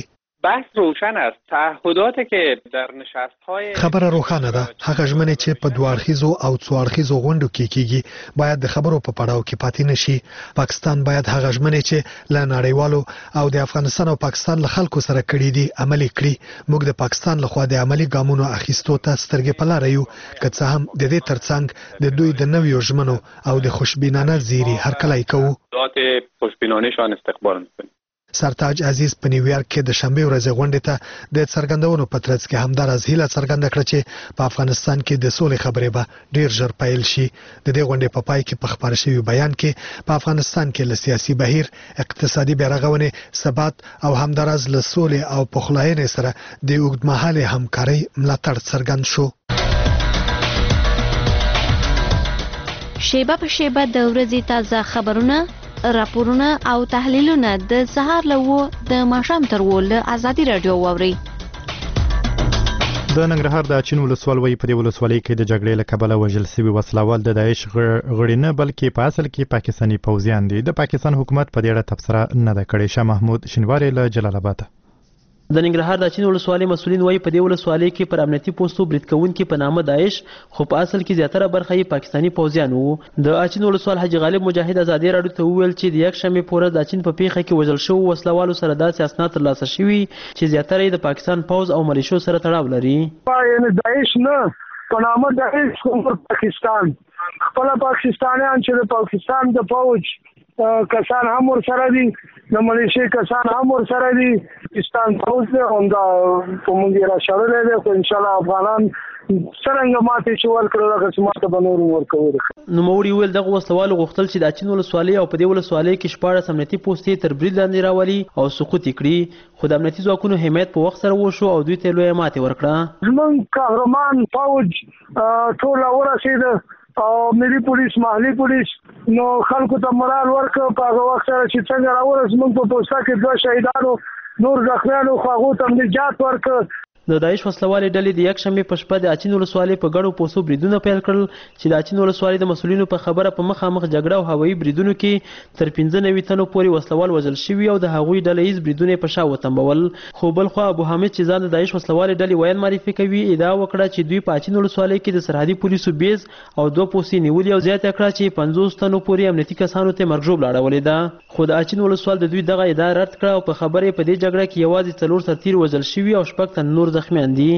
بحث روشن است. تعهداتی که در نشست‌های خبره روښانه ده. هغه ژمنې چې په دوه اړخیزو او څو اړخیزو غونډو کې کیږي باید د خبرو په پړاو کې پاتې نشي. پاکستان باید هغه ژمنې چې له نړیوالو او د افغانستان او پاکستان له خلکو سره کړي دي عملي کړي. موږ د پاکستان لخوا د عملي ګامونو اخیستو ته سترګې په لاره یو، که څه هم د دې ترڅنګ د دوی د نویو ژمنو او د خوشبینانه زیری هرکلی کوو. ذات خوشبینانه‌شان استقبال می‌کنیم. سرتاج عزیز په نیویارک کې د شنبه ورځې غونډې ته د څرګندونو په ترڅ کې همدارز هیله څرګنده کړه چې په افغانستان کې د سولې خبرې به ډیر ژر پیل شي. د دې غونډې په پای کې په خبر شوی بیان کې په افغانستان کې له سیاسي بهیر، اقتصادي بیارغونې، ثبات او همدارز له سولې او پخلاینې سره د اوږدمهاله همکارۍ ملاتړ څرګند شو. شیبه په شیبه د ورځې تازه خبرونه، راپورونه او تحلیلونه د سهار له د ماښام تر له ازادي رادیو واوري. د ننګرهار د اچین ولسوالۍ په دې ولسوالۍ کې د جګړې له کبله وژل شوي وسلوال د داعش غړي نه بلکې په اصل کې پاکستاني پوځیان دي. د پاکستان حکومت په دې اړه تبصره نه ده کړې. شاه محمود شینواری له جلال آباد. د ننګرهار د اچین ولسوالۍ مسؤلین وایي په دې ولسوالۍ کې پر امنیتي پوسټو برید کوونکي په نامه داعش خو په اصل کې زیاتره برخه یې پاکستاني پوځیان وو. د اچین ولسوال حاجي غالب مجاهد ازادي راډیو ته وویل چې د یکشنبې په ورځ د اچین په پیښه کې وژل شوو وسلوالو سره داسې اسناد ترلاسه شوي چې زیاتره یې د پاکستان پوځ او ملیشو سره تړاو لري. یعنې داعش نه په نامه داعش پاکستان خپل پاکستانیان چې د پاکستان د پوځ کسان هم ورسره دي، د ملیشي کسان هم ورسره دي. پاکستان پوځ دی همدا په موږ یې راشړلی دی، خو انشاءالله افغانان څرنګه ماتې چې ورکړل هغه څه ماته به نور ورکوو. نوموړي وویل دغه وسلوالو غوښتل چې د اچین ولسوالۍ او په دې ولسوالۍ کې شپاړس امنیتي پوستې تر برید لاندې راولي او سقوط یې کړي، خو د امنیتي ځواکونو حمایت په وخت سره وشو او دوی ته لویه ماتې ورکړه. زموږ قهرمان پوځ ټول ورسېده او ملي پولیس، محلي پولیس نو خلکو ته مورال ورکړ. په هغه وخت سره چې څنګه راورس موږ په پوسټه کې دوه شهیدانو نور زخمیانو خو هغو ته نجات ورکړ. د داعش وسلوالې ډلې د یکشنبې په شپه د اچین ولسوالۍ په ګډو پوستو بریدونه پیل کړل چې د اچین ولسوالۍ د مسؤلینو په خبره په مخامخ جګړه او هوایي بریدونو کې تر پنځه نوي تنو پورې وسلوال وژل شوي او د هغوی ډله ییز بریدونه په شا وتمبول. خو بلخوا ابو حامد چې ځان د داعش وسلوالې ډلې ویل معرفي کوي ادعا وکړه چې دوی په اچین ولسوالۍ کې د سرحدي پولیسو بیز او دوه پوستې نیولي او زیاته کړه چې پنځوس تنو پورې امنیتي کسانو ته مرګ ژوبله اړولې ده. خو د اچین ولسوال د دوی دغه ادعا رد کړه او په خبره په دې جګړه کې یوازې څلور سرتیر وژل شوي او شپږ تن نور زخمیان دي.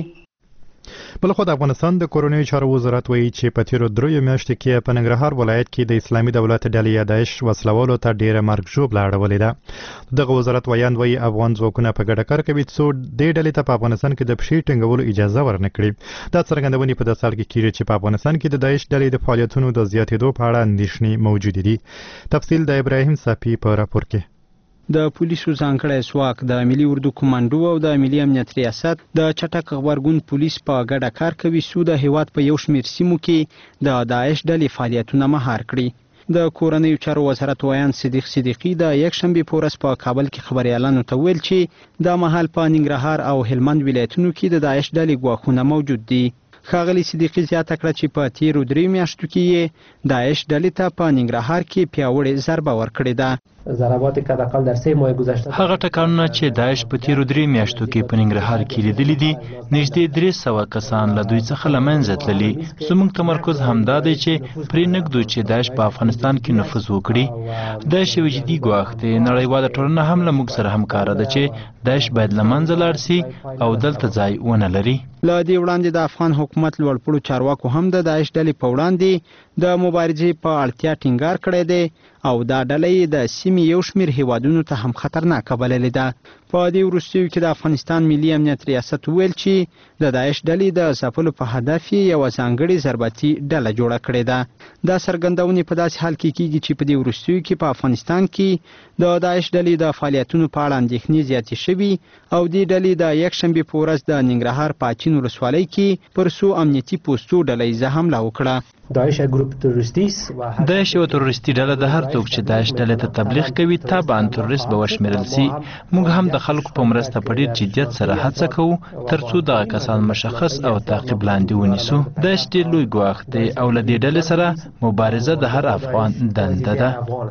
بلخو د افغانستان د کورنیو چارو وزارت وایي چې په تیرو دریو میاشتو کې په ننګرهار ولایت کې د اسلامي دولت ډلې یا داعش وسلوالو ته ډیره مرګ ژوبله اړولې ده. دغه وزارت وایاند وایي افغان ځواکونه په ګډه کار کوي څو دې ډلې ته په افغانستان کې د پښې ټینګولو اجازه ورنه کړي. دا څرګندونې په داسې حال کې کیږي چې په افغانستان کې د داعش ډلې د فعالیتونو د زیاتېدو په اړه اندېښنې موجودې دي. تفصیل د ابراهیم صافي په راپور کې. د پولیسو ځانګړی ځواک، د ملي اردو کمانډو او د ملي امنیت ریاست د چټک غبرګون پولیس په ګډه کار کوي څو د هیواد په یو شمېر سیمو کې د داعش ډلې فعالیتونه مهار کړي. د کورنیو چارو وزارت وایان صدیق صدیقي د یکشنبې په ورځ په کابل کې خبریالانو ته ویل چې دا مهال په ننګرهار او هلمند ولایتونو کې د داعش ډلې ګواښونه موجود دي. ښاغلي صدیقي زیاته کړه چې په تیرو دریو میاشتو کې یې داعش ډلې ته په ننګرهار کې پیاوړې ضربه ورکړې ده. ضربات که حداقل در سه ماه گذشته هغه ټکانونه چې داعش په تیرو درې میاشتو کې په ننګرهار کې لیدلي دي نږدې درې سوه کسان له دوی څخه له منځه تللي. زموږ تمرکز همدا دی چې پرې نږدو چې داعش په افغانستان کې نفوذ وکړي. داعش یو جدي ګواښ دی. نړیواله ټولنه هم له موږ سره همکاره ده چې داعش باید له منځه لاړ سي او دلته ځای ونه لري. له دې وړاندې د افغان حکومت لوړپوړو چارواکو هم د داعش ډلې په وړاندې د مبارزې په اړتیا ټینګار کړی دی او دا ډله د سیمې یو شمېر هیوادونو ته هم خطرناکه بللې ده. په دې وروستیو کې د افغانستان ملي امنیت ریاست ویل چې د داعش ډلې د ځپلو په هدف یې یوه ځانګړې ضربتي ډله جوړه کړې ده. دا څرګندونې په داسې حال کې کیږي چې په دې وروستیو کې په افغانستان کې د داعش ډلې د فعالیتونو په اړه اندېښنې زیاتې شوي او دې ډلې د یکشنبې په ورځ د ننګرهار په اچین ولسوالۍ کې پر څو امنیتي پوستو ډله ییزه حمله وکړه. داعش ګروپ تروریستی داعش یو تروریستي ډله د هر څوک چې داعش ډلې ته تبلیغ کوي تابعا تروریست به وشمیرل سي. موږ هم د خلکو په مرسته په ډیر جدیت سره هڅه کوو ترڅو دغه کسان مشخص او تعقیب لاندې ونیسو. داعش ډیر لوی ګواښ دی او له دې ډلې سره مبارزه د هر افغان دنده ده.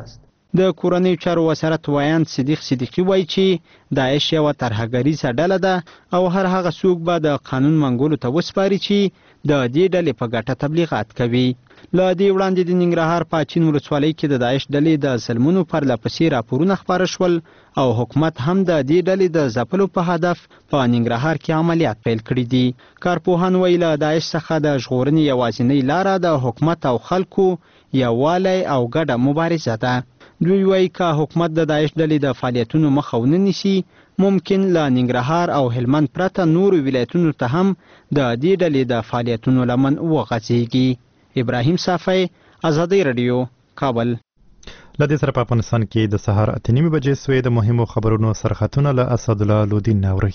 د کورنیو چارو وزارت ویاند صدیق صدیقي وایي چې داعش یوه ترهګریزه ډله ده او هر هغه څوک به د قانون منګولو ته وسپاري چې د دې ډلې په ګټه تبلیغات کوي. له دې وړاندې د ننګرهار په اچین ولسوالۍ کې د داعش ډلې د ظلمونو پرله پسې راپورونه خپاره شول او حکومت هم د دې ډلې د ځپلو په هدف په ننګرهار کې عملیات پیل کړي دي. کارپوهان وایي له داعش څخه د ژغورنې یوازینۍ لاره د حکومت او خلکو یووالی او ګډه مبارزه ده. دوی وایي که حکومت د داعش ډلې د فعالیتونو مخه ونه نیسي ممکن له ننګرهار او هلمند پرته نورو ولایتونو ته هم د دې ډلې د فعالیتونو لمن وغځېږي. ابراهیم صافی، ازادي رادیو، کابل. له دې سره په افغانستان کې د سهار اته نیمې بجې سوې د مهمو خبرونو سرخطونه له اسدالله لودین ناوري.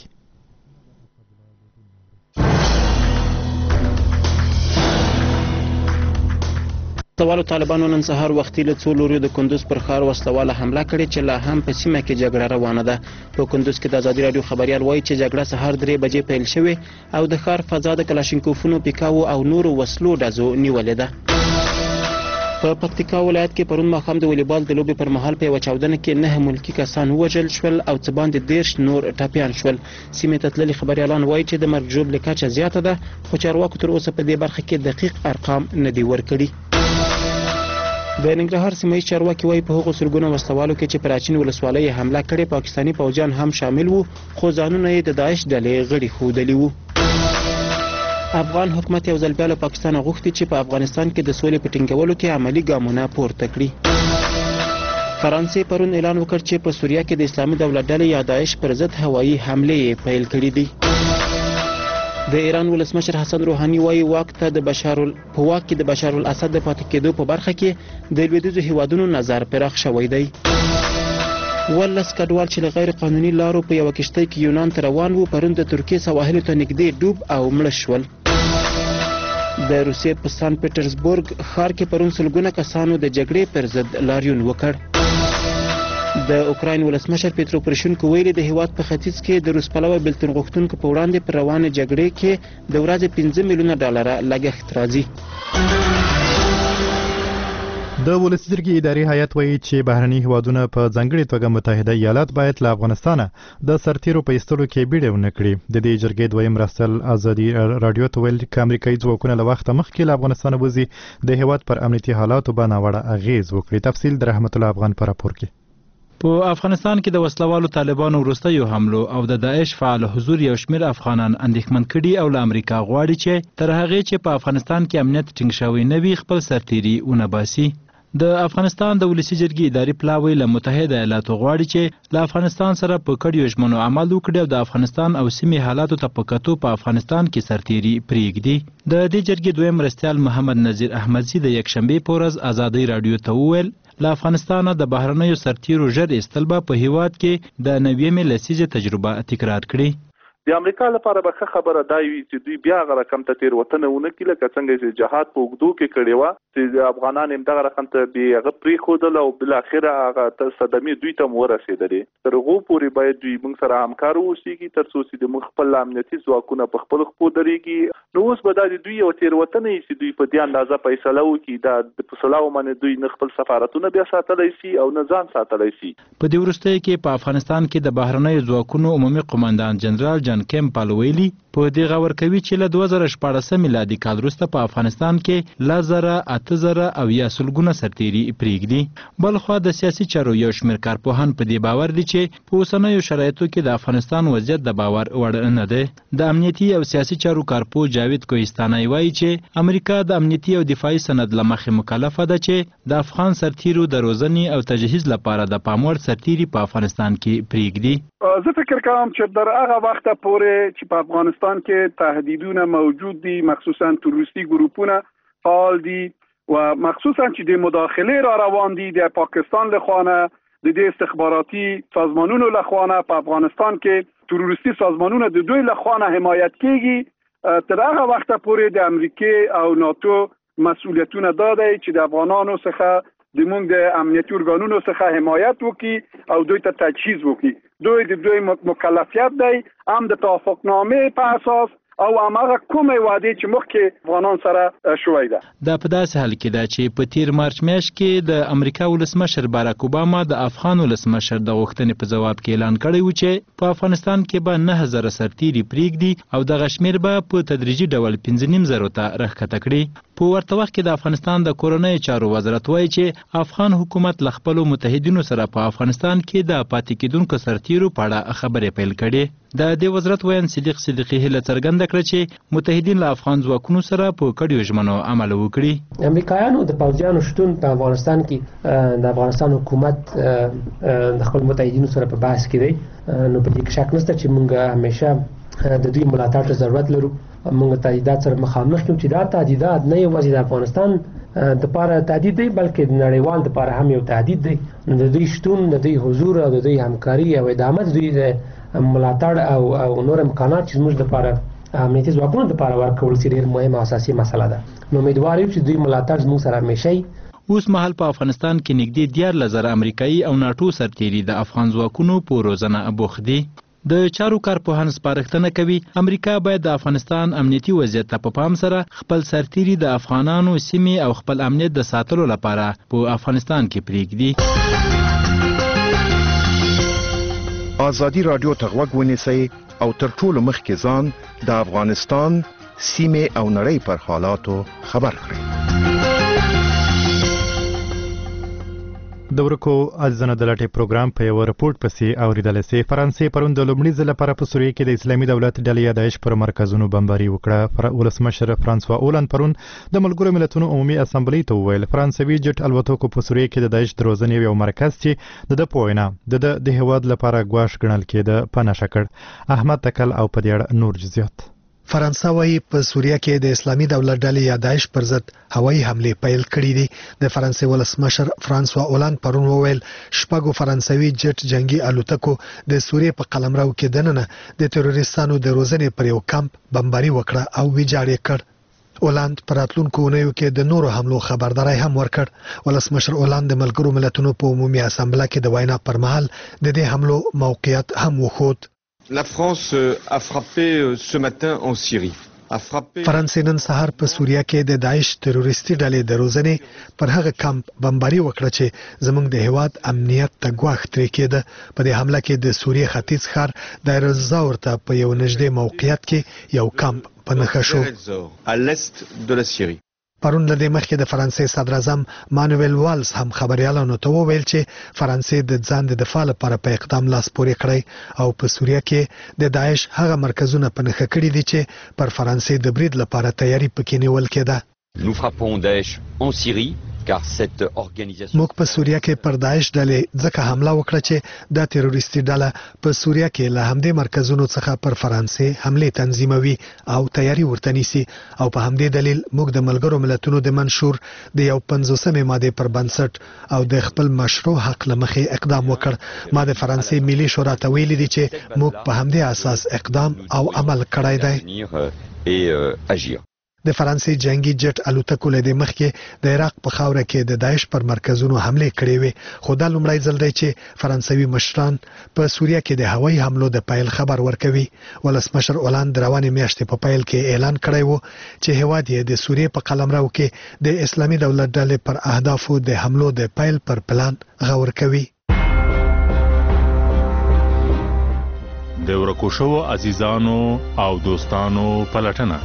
وسلوالو طالبانو نن سهار وختي له څو لوريو د کندوز پر ښار وسلواله حمله کړې چې لا هم په سیمه کې جګړه روانه ده. په کندوز کې د ازادي رادیو خبريال وایي چې جګړه سهار درې بجې پیل شوې او د ښار فضا د کلاشینکوفونو، پیکاو او نورو وسلو ډزو نیولې ده. په پکتیکا ولایت کې پرون ماښام د والیبال د لوبې پر مهال په یوه چاودنه کې نه ملکي کسان ووژل شول او څه باندې دېرش نور ټپیان شول. سیمې ته تللي خبریالان وایي چې د مرګ ژوبلې کچه زیاته ده خو چارواکو تر اوسه په دې برخه کې دقیق ارقام نه دي ورکړي. د ننګرهار سیمه ییز چارواکي وایي په هغو سلګونو وسلوالو کې چې پر اچین ولسوالۍ حمله کړې پاکستاني پوځیان هم شامل وو خو ځانونه یې د داعش ډلې غړي ښودلي وو. افغان حکومت یو ځل بیا له پاکستانه غوښتي چې په افغانستان کې د سولې په ټینګولو کې عملي ګامونه پورته کړي. فرانسې پرون اعلان وکړ چې په سوریه کې د اسلامي دولت ډلې یا داعش پر ضد هوایي حملې پیل کړي دي. د ایران ولسمشر حسن روحاني وایي واک ته د بشار په واک کې د بشار الاسد د پاتې کېدو په برخه کې د لویدیځو هیوادونو نظر پراخ شوی دی. ولس کډوال چې له غیر قانوني لارو په یوه کښتۍ کې یونان ته روان وو پرون د ترکیې سواحلو ته نږدې ډوب او مړه شول. د روسیې په سان پیټرزبورګ ښار کې پرون سلګونه کسانو د جګړې پر ضد لاریون وکړ. د اوکراین ولسمشر پیترو پروشینکو ویلي د هیواد په ختیځ کې د روس پلوه بېلتون غوښتونکو په وړاندې پر روانې جګړې کې د ورځې پنځه میلیونه ډالره لګښت راځي. د ولسي جرګې اداري هیئت وایي چې بهرني هیوادونه په ځانګړې توګه متحده ایالات باید له افغانستانه د سرتیرو په ایستلو کې بیړه ونه کړي. د دې جرګې دویم مرستیال ازادي راډیو ته ویل چې امریکایي ځواکونه له وخته مخکې له افغانستانه وځي د هیواد پر امنیتي حالاتو به ناوړه اغېز وکړي. تفصیل د رحمت الله افغان په راپور کې. په افغانستان کې د وسلوالو طالبانو وروستیو حملو او د داعش فعال حضور یو شمېر افغانان اندېښمن کړي او له امریکا غواړي چې تر هغې چې په افغانستان کې امنیت ټینګ شوی نه وي خپل سرتیري ونه باسي. د افغانستان د ولسي جرګې اداري پلاوی له متحده ایالاتو غواړي چې له افغانستان سره په کډیو ژمنو عمل وکړي او د افغانستان او سیمې حالاتو ته په کتو په افغانستان کې سرتیري پرېږدي. د دې جرګې دویم مرستیال محمد نذیر احمدزي د یکشنبې په ورځ ازادۍ راډیو ته وویل له افغانستانه د بهرنیو سرتیرو ژر ایستل به په هیواد کې د نویمې لسیزې تجربه تکرار کړي. د امریکا لپاره به ښه خبره دا وي چې دوی بیا هغه رقم ته تېروتنه ونه کړي لکه څنګه چې جهاد په اوږدو کې کړې وه چې افغانان همدغه رقم ته بې هغه پرېښودل او بالاخره هغه صدمې دوی ته هم ورسېدلې. تر هغو پورې باید دوی موږ سره همکار واوسېږي تر څو چې موږ خپل امنیتي ځواکونه په خپلو خپو درېږي. نو اوس به دا د دوی یوه تېروتنه وي چې دوی په دې اندازه فیصله وکړي دا د فصلاو باندې دوی نه خپل سفارتونه بیا ساتلی شي او نه ځان ساتلی شي. په دې وروستیو کې په افغانستان کې د بهرنیو ځواکونو عمومي قماندان جنرال جان کیمپل ویلي په دې غور کوي چې له دوه زره شپاړسم میلادي کال وروسته په افغانستان کې له زره اته زره او یا سلګونه سرتیري پرېږدي. بلخوا د سیاسي چارو یو شمېر کارپوهان په دې باور دي چې په اوسنیو شرایطو کې د افغانستان وضعیت د باور وړ نه دی. د امنیتي او سیاسي چارو کارپوه جاوید کوهستاني وایي چې امریکا د امنیتي او دفاعي سند له مخې مکلفه ده چې د افغان سرتیرو د روزنې او تجهیز لپاره د پام وړ سرتیري په افغانستان کې پرېږدي. زه فکر کوم چې در هغه وخت پورې چې په افغانستان کې تهدیدونه موجود دي مخصوصا تروریستي ګروپونه فعال دي و مخصوصا چې د مداخله را روان دي د پاکستان له خوا د دې استخباراتي سازمانونو له خوا په افغانستان کې تروریستي سازمانونه د دوی له خوا حمایت کیږي. تر هغه وخت پورې د امریکا او ناتو مسؤلیتونه داده چې د افغانانو څخه د موږ د امنیتي ارګانونو څخه حمایت وکړي او دوی ته تجهیز وکړي. دوی د دوی مکلفیت دی هم د توافقنامې په اساس او هغه کومه وعده چې مخکې افغانان سره شوې ده. دا په داسې حال کې ده چې په تیر مارچ میاشت کې د امریکا ولسمشر باراک اوباما د افغان ولسمشر د غوښتنې په جواب کې اعلان کړی و چې په افغانستان کې به نه هزار سرتیري پریږدي او د غشمیر به په تدریجي ډول پنځه نیم زرو ته راښکته کړي. په ورته وخت کې د افغانستان د کورنۍ چارو وزارت وایي چې افغان حکومت له خپلو متحدینو سره په افغانستان کې د پاتې کېدونکو سرتیرو په اړه خبرې پیل کړي. د دې وزارت ویان صدیق صدیقي هیله څرګنده کړه چې متحدین له افغان ځواکونو سره په کډیو ژمنو عمل وکړي. امریکایانو د پوځیانو شتون په افغانستان کې د افغانستان حکومت د خپل متحدینو سره په بحث کې دی. نو په دې کې شک نشته چې موږ همیشه د دوی ملاتړ ته ضرورت لرو. موږ تهدیدات سره مخامخ یو چې دا تهدیدات نه یوازې د افغانستان د لپاره تهدید دی بلکې د نړیوال د لپاره هم یو تهدید دی. نو د دوی شتون د دوی حضور او د دوی همکاري او ادامه د دوی ملاتړ او او نور امکانات چې موږ د لپاره امنیتي ځواکونو د لپاره ورکول سي ډېر مهمه اساسي مسله ده. نو امیدوار یم چې دوی ملاتړ زموږ سره همیشه. اوس مهال په افغانستان کې نږدې دیارلس زره امریکایي او ناټو سرتیري د افغان ځواکونو په روزنه بوخت دي. د چارو کارپوهان سپارښتنه کوي امریکا باید د افغانستان امنیتي وضعیت ته په پام سره خپل سرتیري د افغانانو سیمې او خپل امنیت د ساتلو لپاره په افغانستان کې پریږدي. آزادي رادیو ته غوږ ونیسئ او تر ټولو مخکې ځان د افغانستان سیمې او نړۍ پر حالاتو خبر کړئ. د ورکو ازنه د لټي پروګرام په یو رپورت پسې اوریدل سي فرانسې پروند د لومړي ځل لپاره په سوریه کې د اسلامي دولت ډلې داعش پر مرکزونو بمباري وکړه. ولسمشر فرانسوا اولان پرون د ملګرو ملتونو عمومي اسامبلې ته وویل فرانسوي جټ الوتکو په سوریه کې د داعش دروازنې یو مرکز چې د پوینا د د هواد لپاره غواش ګڼل کېده په نشه کړ. احمد تکل او په دې اړه نور جزئیات. فرانسا وايي په سوریه کې د اسلامي دولت ډلې یا داعش پر ضد هوایي حمله پیل کړې دي. د فرانسې ولسمشر فرانسوا اولان پرون وویل شپږو فرانسوي جټ جنگي الوتکو د سوریه په قلمرو کې دننه د تروریستانو د روزنې پر یو کمپ بمباري وکړه او ویجاړ یې کړ. اولاند پر راتلونکو اونیو کې د نورو حملو خبرداري هم ورکړ. ولسمشر اولاند د ملګرو ملتونو په عمومي اسامبله کې د وینا پر مهال د دې حملو موقعیت هم وښود. La France a frappé ce matin en Syrie. فرانسې نن سهار په سوریه کې د داعش تروریستي ډلې د روزنې پر هغه کمپ بمباري وکړه چې زموږ د هواد امنیت ته ګواښ ترې کېده. په دې حمله کې د سوریې ختیځ ښار دایر الزور ته په یو نږدې موقعیت کې یو کمپ په نښه شو. پرون له دې مخکې د فرانسې صدر اعظم مانویل والز هم خبريالانو ته وویل چې فرانسې د ځان د دفاع لپاره په اقدام لاس پورې کړی او په سوریه کې د داعش هغه مرکزونه په نښه کړي دي چې پر فرانسې د برید لپاره تیاری پکې نیول کېده. Nous frappons Daesh en Syrie car cette organisation موږ په سوریه کې پر داعش ډلې ځکه حمله وکړه چې د تروریستي ډله په سوریه کې له همدې مرکزونو څخه پر فرانسې حمله تنظیموي او تیاری ورته نیسي او په همدې دلیل موږ د ملګرو ملتونو د منشور د یو پنځوسمې ماده پر بنسټ او د خپل مشروع حق لمخې اقدام وکړ. ما د فرانسې ملي شورا ته ویلي دي چې موږ په همدې اساس اقدام او عمل کړی دی. د فرانسې جنگي جټ الوتکو له دې مخکې د عراق په خاوره کې د داعش پر مرکزونو حمله کړې وې. خو دا لومړی ځل دی چې فرانسوي مشران په سوریه کې د هوایي حملو د پیل خبر ورکوي. ولسمشر اولاند روانې میاشتې په پیل کې اعلان کړی و چې هواد یې د سوریې په قلمرو کې د اسلامي دولت ډلې پر اهدافو د حملو د پیل پر پلان غور کوي. د ورکو شوو عزیزانو او دوستانو پلټنه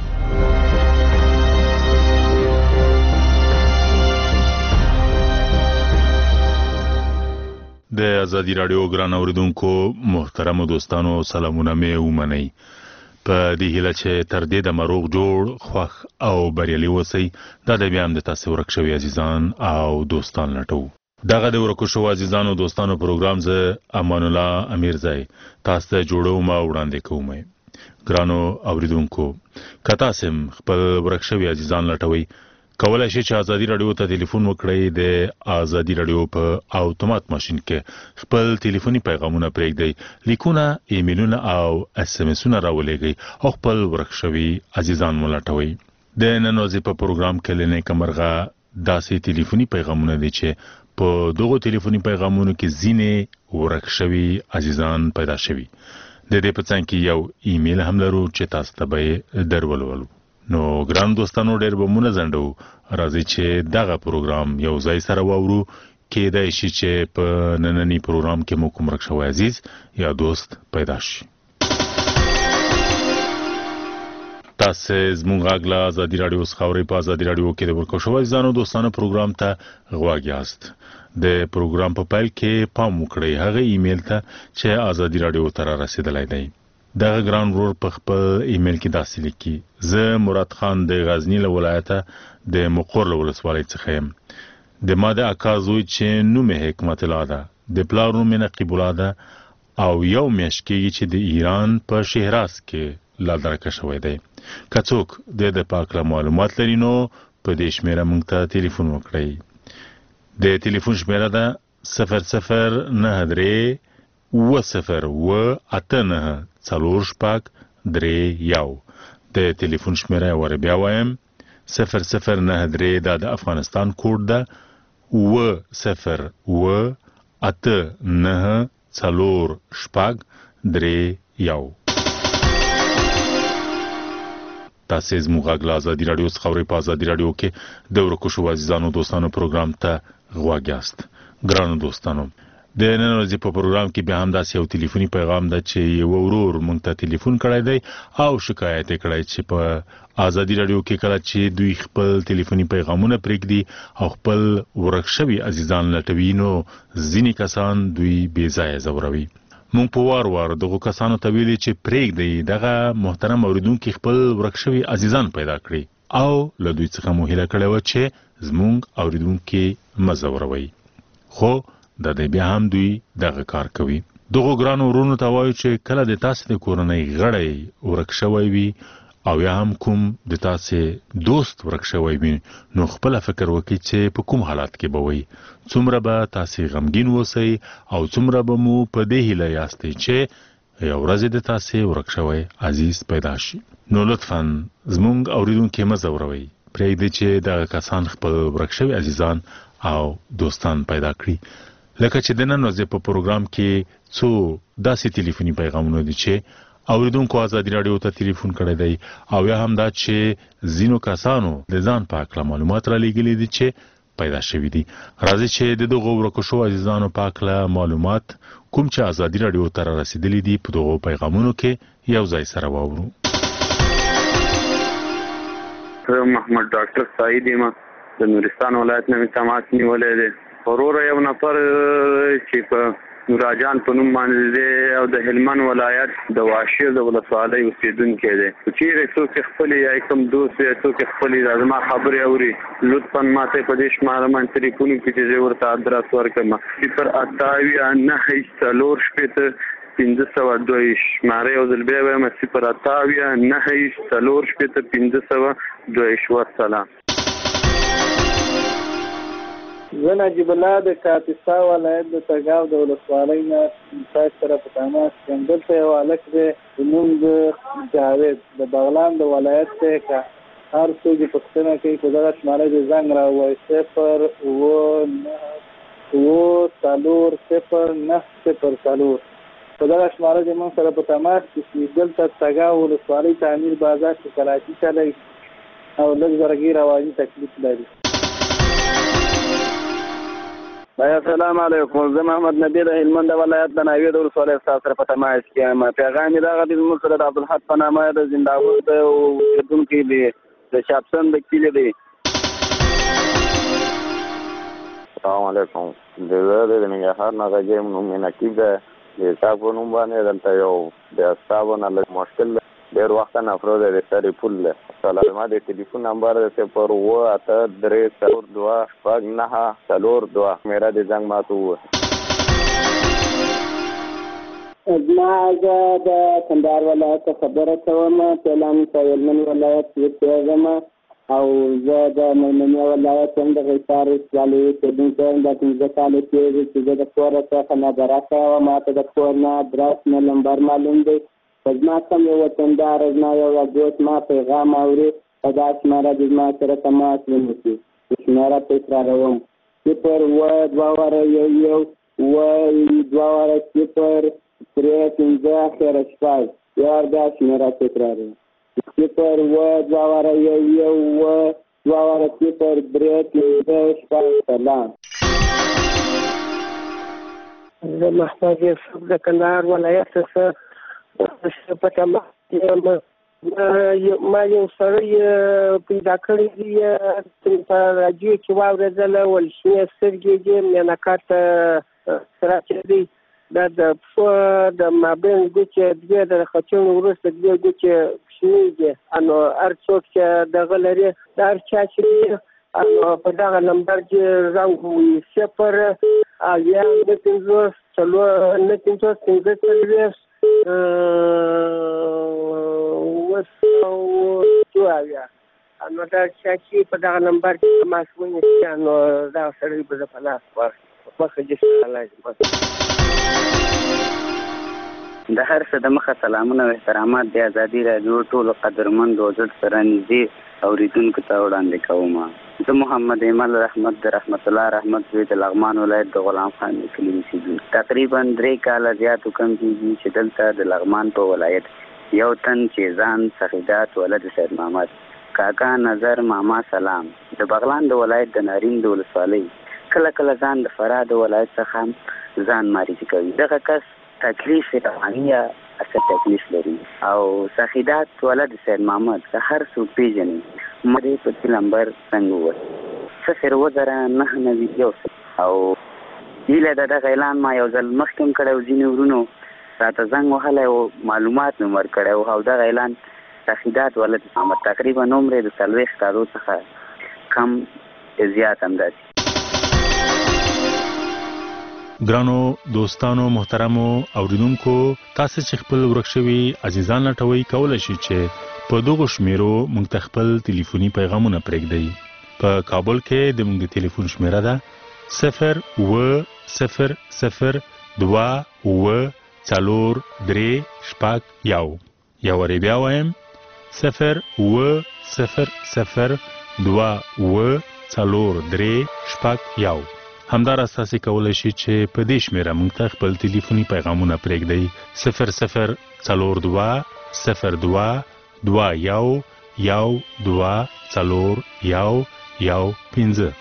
د ازادي رادیو ګران اوریدونکو محترم دوستانو سلامونه مې ومنئ. په دې هیله چې تر دې د مروغ جوړ خوښ او بریالي اوسئ. دا د بیا هم د تاسو ورک شوي عزیزان او دوستان لټو. دغه د ورکو شوو عزیزانو دوستانو پروګرام زه امان الله امیرزی تاسو ته جوړوم او وړاندې کوم. ګرانو اوریدونکو که تاسو خپل ورک شوي عزیزان لټوئ کولای شئ چې ازادي رادیو ته ټلیفون وکړئ. د ازادي رادیو په اتومات ماشين کې خپل ټلیفوني پیغامونه پرېږدئ، لیکونه، ایمیلونه او اس ام اسونه راولېږئ او خپل ورک شوي عزیزان ملټوئ. د نن ورځې په پروګرام کې لنې کمرغه داسې ټلیفوني پیغامونه دي چې په دغه ټلیفوني پیغامونو کې ځینې ورک شوي عزیزان پیدا شوي. د دې په څنګ کې یو ایمیل هم لرو چې تاسو ته به درولولو. نو ګران دوستانو ډېر به مونږ زندو راځي چې دغه پروګرام یو ځای سره واورو کېدای شي چې په نننی پروګرام کې مو کوم رښتوي عزیز یا دوست پیدا شي. تاسو زموږ غږ له ازادي رادیو څخه اورئ. په ازادي رادیو کې د ورکو شوی ځانو دوستانو پروګرام ته غواړئ یاست. د پروګرام په پیل کې پام وکړئ هغه ایمیل ته چې ازادي رادیو ته را رسیدلی دی. دغه ګران ورور په خپل ایمیل کې داسې لیکي: زه مراد خان د غزنی له ولایته د مقر له ولسوالۍ څخه یم. د ما د اکا زوی چې نوم یې حکمت الله ده، د پلار نوم یې نقیب الله ده او یو میاشت کېږي چې د ایران په شهراز کې لا درکه شوی دی. که څوک د د پاک له معلومات لري نو په دې شمیره موږ ته تلیفون وکړئ. د تلیفون شمیره ده صفر صفر نه درې اوه صفر اوه اته نهه څلور شپږ درې یو. د تلیفون شمیره ور بیا وایم صفر صفر نه درې دا د افغانستان کوډ ده اوه صفر اوه اته نهه څلور شپږ درې یو. تاسو زموږ غږ له ازادي رادیو څخه اورئ. په ازادي رادیو کې د ورکو شوو عزیزانو دوستانو پروګرام ته غواړئ یاست. ګرانو دوستانو د نن ورځې په پروګرام کې بیا هم داسې یو ټلیفوني پیغام ده چې یو ورور موږ ته ټلیفون کړی دی او شکایت یې کړی چې په ازادي رادیو کې کله چې دوی خپل ټلیفوني پیغامونه پرېږدي او خپل ورک شوي عزیزان لټوي نو ځینې کسان دوی بې ځایه ځوروي. مونږ په وار وار دغه کسانو ته ویلي چې پرېږدئ دغه محترم اوریدونکي خپل ورک شوي عزیزان پیدا کړي او له دوی څخه مو هیله کړې وه چې زموږ اوریدونکي مه ځوروئ. خو د دې بیا هم دوی دغه کار کوي. دغو ګرانو ورونو ته وایو چې کله د تاسې د کورنۍ غړی ورک شوی وي او یا هم کوم د تاسې دوست ورک شوی وي نو خپله فکر وکړئ چې په کوم حالات کې به وئ. څومره به تاسې غمګین اوسئ او څومره به مو په دې هیله یاستئ چې یو ورځ د تاسې ورک شوی عزیز پیدا شي. نو لطفا زموږ اوریدونکي مه ځوروئ. پرېږدئ چې دغه کسان خپل ورک شوي عزیزان او دوستان پیدا کړي. لکه چې د نن ورځې په پروګرام کې څو داسې ټلیفوني پیغامونه دي چې اوریدونکو ازادي رادیو ته ټلیفون کړی دی او یا هم دا چې ځینو کسانو د ځان په هکله معلومات را لیږلي دي چې پیدا شوي دي. راځئ چې د دغو ورکو شوو عزیزانو په هکله معلومات کوم چې ازادي رادیو ته را رسېدلي دي په دغو پیغامونو کې یو ځای سره واورو. زه محمد ډاکټر سعید یم، د نورستان ولایت نه مې تماس نیولی دی. وروره یو نفر چې په نوراجان په نوم باندې دی او د هلمند ولایت د واشیر د ولسوالۍ اوسېدونکی دی. چیرې څوک خپلې یا کوم دوست یا څوک خپلې زما خبرې اوري لطفا ماته په دې شماره باندې تلیفون وکړي چې زه ورته ادرس ورکړم. صفر اته اویا نهه څلور شپېته پنځه سوه دوه شماره یو ځل بیا وایم صفر اته اویا نهه څلور شپېته پنځه سوه دوه. والسلام. زه نجیب الله د کاپیسا ولایت د تګاو د ولسوالۍ نه تاسو سره په تماس یم. دلته یو هلک دی د نوم د جاوید د بغلان د ولایت دی. که هر څوک یې پوښتنه کوي په دغه شماره دې زنګ راووایي صفر اوه نهه اوه څلور صفر نهه صفر څلور. په دغه شماره دې موږ سره په تماس کې شي. دلته تګاو ولسوالۍ تعمیر بازار کې کراچي چلی او لږ زرګي رواني تکلیف لري. السلام علیکم. زه محمد نبی د هلمند ولایت د ناوې د ولسوالۍ ستاسو سره په تماس کې یم. پیغام یې دغه دی زموږ سره د عبدالحق په نامه د زنداور د اوسېدونکی دی د شاپسن د کلي دی. السلام علیکم. زه د ننګرهار نه غږ یم. نوم مې نقیب دی. د تا په نوم باندې دلته یو د استابو نه لږ مشکل دی. ډېر وخت نه افرود د سرې پول دی. زما د ټلیفون نمبر د صفر اوه اته درې څلور دوه شپږ نهه څلور دوه. میرا د زنګ ماته ووایه. زما زه د کندهار ولایت خبره کوم. فعلا په هلمند ولایت کې اوسېږم او زه د میمنې ولایت یم د غیسار ولسوالۍ اوسېدونکی یم. دا پنځه کاله کېږي چې زه د کوره څخه نابرخه یم. ماته د کور نه ادرس نه نمبر معلوم دی. زما کوم یو وطندار زما یو دوست ما پیغام اوري په دا شماره د زما سره تماس ونیسي. شماره تکراروم صفر اوه دوه واره یو یو اوه دوه واره صفر درې پنځه اخره شپږ یو وار بیا شمېره تکراروي. صفر اووه دوه واره یو یو اووه دوه واره صفر درې پنځه شپږ سلام. زه محمد یوسف د کندهار ولایت څخه په تمه یم. ما یو سړی پیدا کړی دی په راډیو کې واورېدله ول شنې سترګې دي مینکات سره چې دی دا د پښو د مابین ګوتې دوې د ختیڼو وروسته دوې ګوتې کوچنۍ دي. نو هر څوک چې دغه لري د هر چا چې دی نو په دغه نمبر کې زنګ ووهي صفر اویا نهه پنځوس څلور نهه پنځوس پنځه څلوېښت اووه سوه دوه اویا. نو دا چا چې په دغه نمبر کې تماس ونیسي نو دغه سړی به زه په لاس ورکړم. مخه دې سلام. د هر څه د مخه سلامونه او احترامات د ازادي راډیو ټولو قدرمند او زړه سره نږدې اورېدونکو ته وړاندې کوم. زه محمد ایمل رحمت د رحمت الله رحمت زوی د لغمان ولایت د غلام خان کلي اوسېدونکی. تقریبا درې کاله زیات کم کېږي چې دلته د لغمان په ولایت یو تن چې ځان سخیدات ولد سید محمد کاکا نظر ماما سلام د بغلان د ولایت د نارین د ولسوالۍ کله کله ځان د فراه د ولایت څخه ځان معرفي کوي. دغه کس تکلیف رواني یا اصل تکلیف لري او سخیدات ولد سید محمد که هر څوک پیژني مدې په دې نمبر څنګه ووایي صفر اووه زره نهه نوي یو او هیله د دغه اعلان ما یو ځل مخکې هم کړی و ځینې ورونو راته زنګ وهلی و معلومات مې ورکړی و او دغه اعلان سخیدات ولد محمد تقریبا عمر یې د څلوېښت کالو څخه کم زیات همداسې. ګرانو دوستانو محترمو اوریدونکو تاسو چې خپل ورک شوي عزیزان لټوي کولای شئ چې په دغه شمیرو موږ ته خپل ټلیفوني پیغامونه پرېږدئ. په کابل کې د موږ د ټلیفون شمیره ده صفر اووه صفر صفر دوه اووه څلور درې شپږ یو. یو وارې بیا وایم صفر اووه صفر صفر دوه اووه څلور درې شپږ یو. همداراز تاسو کولای شئ چې په دې شمیره موږ ته خپل ټلیفوني پیغامونه پرېږدئ صفر صفر څلور دوه صفر دوه دوه یو یو دوه څلور یو یو پنځه.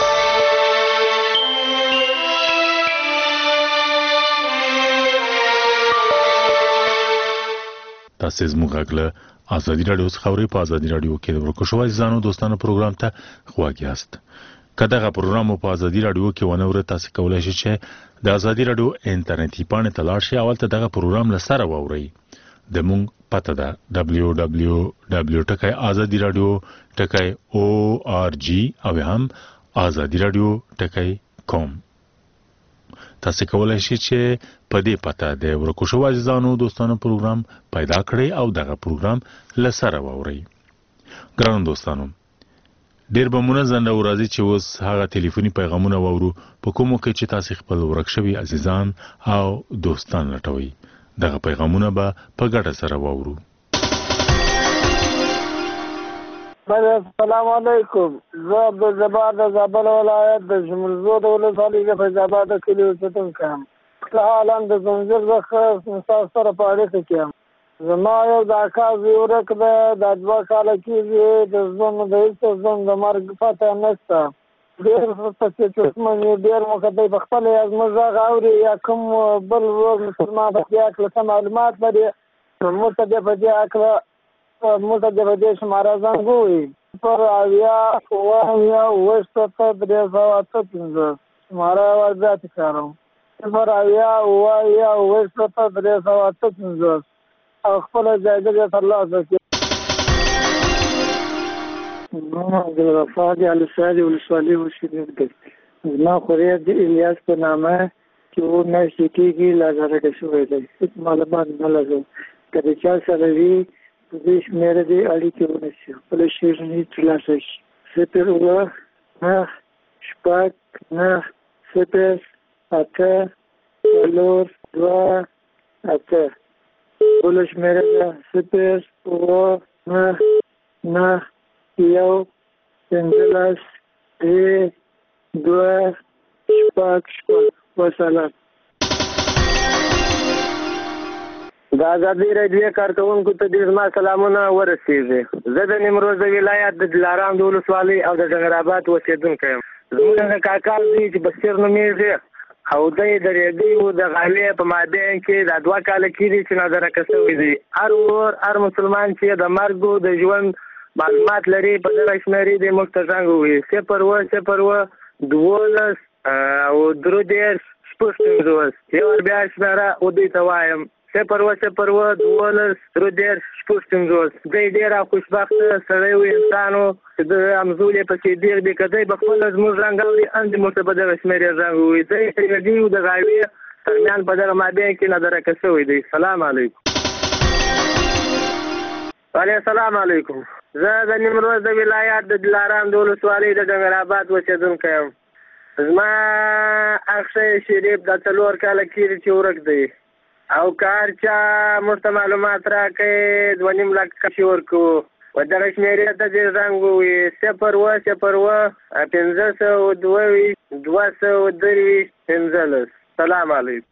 تاسو زموږ غږ له ازادي راډیو څخه اورئ. په ازادي راډیو کې د ورکو شوو عزیزانو دوستانو پروګرام ته خواږه یاست. که دغه پروګرام په ازادي راډیو کې ونه اورئ تاسو کولای شئ چې د ازادي راډیو انټرنیټي پاڼې ته لاړ شئ او هلته دغه پروګرام له سره واورئ. د مونږ پته ده دبلیو دبلیو دبلیو ټکی ازادي راډیو ټکی او آر جی او هم ازادي راډیو ټکی کوم. تاسو کولای شئ چې په دې پته د ورکو شوو عزیزانو دوستانو پروګرام پیدا کړئ او دغه پروګرام له سره واورئ. ګرانو دوستانو ډیر به منظم راځي چې اوس هغه ټلیفوني پیغامونه واورو په کومو کې چې تاسو خپل ورک شوي عزیزان او دوستان لټوي. دغه پیغامونه به په ګډه سره واورو. السلام علیکم. زه عبدالجبار د زابل ولایت د شمولزو د ولسوالۍ د فیض آباد کلي اوسېدونکی یم. حالا د زنځیر څخه ستاسو سره په اړیکه کې یم. زما یو د اکا زوی ورک دی دا دوه کاله کېږي د ژوند د هېڅ ژوند د مرګ پته نشته. ډېر پسې چشمن یو ډېر موقع دی په خپله یا زموږ غږ اوري یا کوم بل ورور مسلمان په دې هکله څه معلومات لري نو موږ ته دې په دې هکله موږ ته دې په دې شماره زنګ ووهي صفر اویا اووه اویا اووه شپېته درې سوه اته پنځه شماره یې ور بیا تکراروم صفر اویا اووه اویا اووه شپېته درې سوه اته پنځه او خپله جایزه دې ترلاسه کړي. زما عبدالغفار د الوسادي ولسوالۍ اوسېدونکی یم. زما خوريت د الیاس په نامه چې اووه میاشتې کېږي لازرګه شوی دی. هېڅ معلومات نه لرم. که د چا سره وي په دې شمېره دې اړیکې ونیسي خپله شیریني ترلاسه کړي. صفر اووه نهه شپږ نهه صفر اته څلور دوه اته بله شمېره ده صفر اووه نهه نهه یو پنځلس درې دوه شپږ شپږ وسلام. د ازادي راډیو کارکونکو ته ډېر زما سلامونه ورسېږي. زه د نیمروز ولایت د دلارام د ولسوالۍ او د ډنګرآباد اوسېدونکی یم. زموږ د کاکا زوی چې بصیر نومېږي او دی د ریډیو د غالۍ په مابین کې دا دوه کاله کېږي چې نظرکه شوی دی. هر ور هر مسلمان چې د مرګ د ژوند معلومات لري په دغه شمېرې دې موږ ته زنګ ووهي صفر اووه صفر اووه دولس او درې دېرش شپږ پنځوس یو وار بیا شمېره و دوی ته وایم صفر اووه صفر اووه دولس درې دېرش شپږ پنځوس. دی ډېر خوشبخته سړی و انسان و چې د همزولې پسې ډېر دی که دی به خپله زموږ رنګ اوري هم دې موږ ته په دغه شمېرې زنګ ووهي. دی د ریډیو د غاوې ترمیان په دغه مابین کې نظرکه شوی دی. سلام علیکم. وعلیکم السلام علیکم. زه د نیمروز د ولایت د دلارام د ولسوالۍ د ډنګرآباد اوسېدونکی یم. زما اخښی شریف دا څلور کاله کېږي چې ورک دی او که هر چا موږ ته معلومات راکړي دوه نیم لکه چې ورکوو په دغه شمېرې ته دې زنګ ووهي صفر اووه صفر اووه پنځه سوه دوه ویشت دوه سوه درویشت پنځلس. سلام علیکم.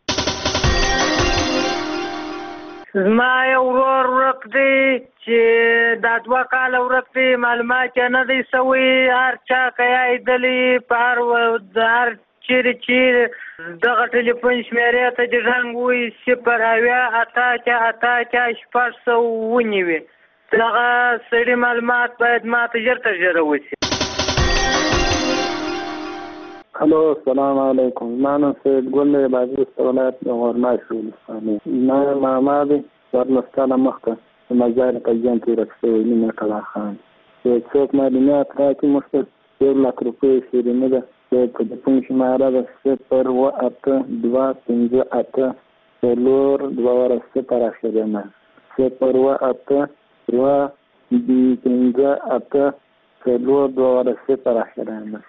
زما یو ورور ورک دی چې دا دوه کاله ورک دی معلومات یې نه دی سوی. هر چا که یې لیدلي په هر هر چیرې چې دغه ټلیفون شمېرې ته دې زنګ ووهي صفر اویا اته اتیا اته اتیا شپږ سوه ونیوي. دغه سړي معلومات باید ما ته ژر تر ژره وشي. الو السلام علیکم. زما نوم سید ګل دی بادغیس ولایت د غورناش ولسوالۍ. زما یو ماما دی څوارلس کاله مخکې د مزار په جنګ کې ورک شوی مینه کلا خان. چې څوک معلومات راکړي موږ ته ډېر لاک روپۍ شیریني ده چې په ټلیفون شماره ده صفر اووه اته دوه پنځه اته څلور دوه واره صفر اخرونه صفر اووه اته دوه پنځه اته څلور دوه واره صفر اخرونه.